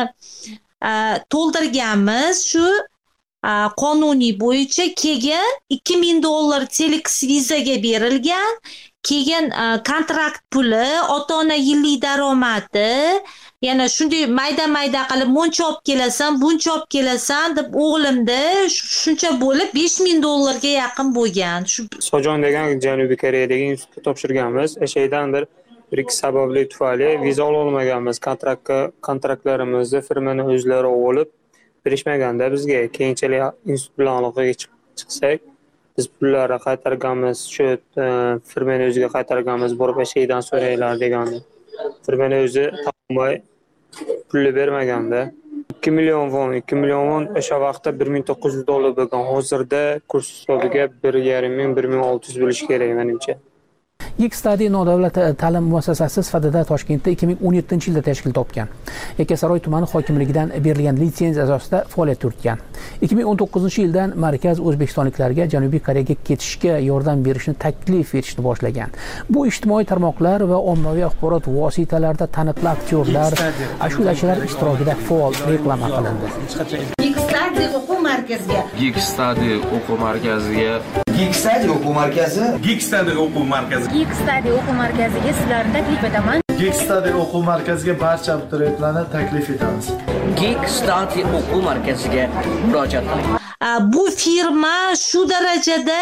to'ldirganmiz. Shu qonuniy bo'yicha keyin $2000 Telex vizaga berilgan. Keyin kontrakt puli, ota-ona yillik daromadi, yana shunday mayda-mayda qilib muncha olib kelasan, buncha olib kelasan deb o'g'limda shuncha bo'lib $5000 ga yaqin bo'lgan. Sojon degan Janubiy Koreyadagi institutga topshirganmiz. O'shadan bir-ikki sababli tufayli viza ololmaganmiz. Kontraktlarimizni firmaning o'zlari olib berishmaganda bizga keyinchalik institut bilan aloqaga chiqsak, biz pullarni qaytarganmiz, shu firmaning o'ziga qaytarganmiz, borib shaydan so'raylar degandi. Firmaning o'zi topmay pulni bermaganda. 2 million won o'sha vaqtda $1900 bo'lgan. Hozirda kurs hisobiga 1,5-1600 bo'lishi kerak menimcha. Geekstudy nodavlat ta'lim muassasasi sifatida Toshkentda 2017-yilda tashkil topgan. Yakkasaroy tumani hokimligidan berilgan litsenziya asosida faoliyat yuritgan. 2019-yildan markaz o'zbekistonliklarga Janubiy Koreyaga ketishga yordam berishni taklif etishni boshlagan. Bu ijtimoiy tarmoqlar va ommaviy axborot vositalarida taniqli aktyorlar, ashulachilar ishtirokida faol reklama qilindi. Geekstudy o'quv markaziga. Geekstudy o'quv markaziga. Geekstudy o'quv markazi. Geekstudy o'quv markazi. Geekstudy o'quv markaziga sizlarni taklif etaman. Geekstudy o'quv markaziga barcha abituriyentlarni taklif etamiz. Geekstudy o'quv markaziga murojaat qiling. Bu firma shu darajada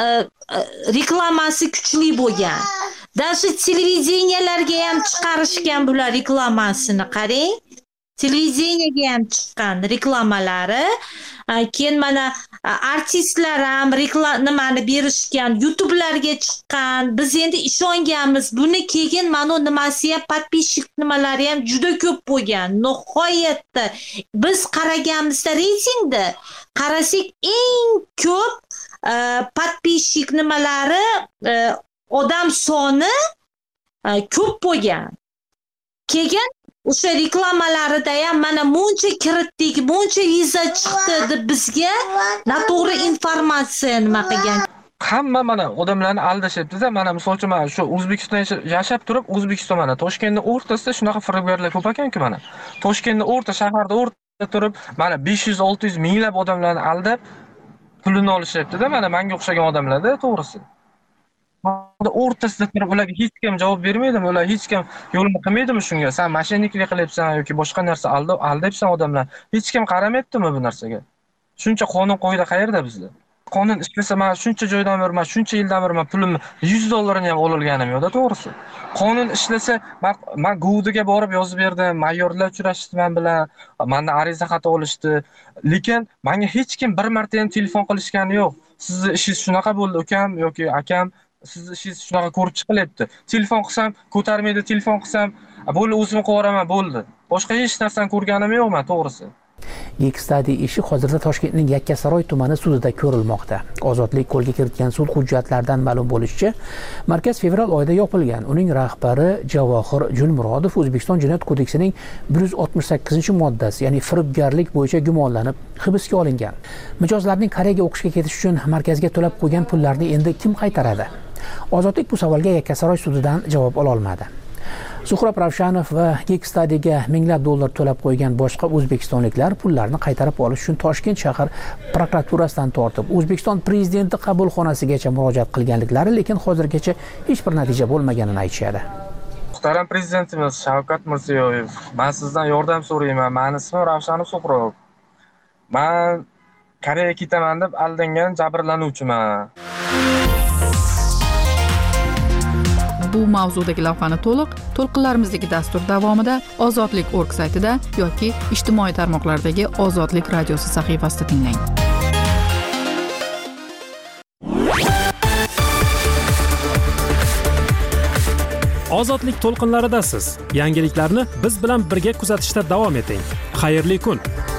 reklamasi kuchli bo'lgan. Даже televideniyalarga ham chiqarishgan bular reklamasini, qarang. Televideniyega ham chiqqan reklamalari. Keyin mana artistlar ham nimani berishgan, YouTube'larga chiqqan. Biz endi ishonganmiz. Buni keyin mana nimasi ham подписчик nimalari ham juda ko'p bo'lgan. Nihoyatda biz qaraganimizda reytingda qarasak eng ko'p подписчик nimalari odam soni ko'p bo'lgan. Keyin o'sha reklamalarida ham mana muncha kiritdik, muncha viza chiqdi deb bizga noto'g'ri informatsiya nima qilgan. Hamma mana odamlarni aldashyapti-da. Mana masalan, mana shu O'zbekistonda yashab turib, O'zbekiston mana Toshkentning o'rtasida shunaqa firibgarlar ko'p ekan-ku mana. Toshkentning shaharda o'rtada turib, mana 500-600 minglab odamlarni aldab pulini olishyapti-da. Mana menga o'xshagan odamlarda to'g'risi. O'rtasida turib ularga hech kim javob bermaydimi? Ular hech kim yo'lini qilmaydimi shunga? Sen mashinniklik qilyapsan yoki boshqa narsa aldayapsan odamlar. Hech kim qaramayaptimi bu narsaga? Shuncha qonun qo'ydi qayerda bizda? Qonun ishlasa, men shuncha joydan beri, shuncha yildan beri pulimni $100 ham ololganim yo'q-da, to'g'risi. Qonun ishlasa, men Goudiga borib yozib berdim, mayorlar uchrashdi men bilan, mendan ariza xati olishdi. Lekin menga hech kim bir marta ham telefon qilishgani yo'q. Sizning ishingiz shunaqa bo'ldi, ukam yoki akam, sizni ishingiz shunaqa ko'rib chiqilyapti. Telefon qilsam, ko'tarmaydi, telefon qilsam, bo'ldi o'zim qilaveraman, bo'ldi. Boshqa hech narsani ko'rganim yo'qman, to'g'risi. Geekstudy ishi hozirda Toshkentning Yakkasaroy tumani sudida ko'rilmoqda. Ozodlik qo'lga kiritgan sud hujjatlaridan ma'lum bo'lishicha, markaz fevral oyida yopilgan. Uning rahbari Javohir Julmurodov O'zbekiston Jinoyat kodeksining 168-moddasi, ya'ni firibgarlik bo'yicha gumonlanib hibsga olingan. Mijozlarning Koreyaga o'qishga ketish uchun markazga to'lab qo'ygan pullarni endi kim qaytaradi? Ozodlik bu savolga Yakkasaroy sudidan javob ola olmadi. Suhrob Ravshanov va Geekstudyga minglab dollar to'lab qo'ygan boshqa o'zbekistonliklar pullarni qaytarib olish uchun Toshkent shahar prokuraturasidan tortib O'zbekiston prezidenti qabulxonasigacha murojaat qilganliklari, lekin hozirgacha hech bir natija bo'lmaganini aytishadi. Muhtaram prezidentimiz Shavkat Mirziyoyev, men sizdan yordam so'rayman. Meni ismim Ravshanov Suhrob. Men Koreyaga ketaman deb aldangan jabrlanuvchiman. Bu mavzudagi lavhani to'lqinlarimizdagi dastur davomida Ozodlik.org saytida yoki ijtimoiy tarmoqlardagi Ozodlik radiosi sahifasida tinglang. Ozodlik to'lqinlaridasiz. Yangiliklarni biz bilan birga kuzatishda davom eting. Xayrli kun.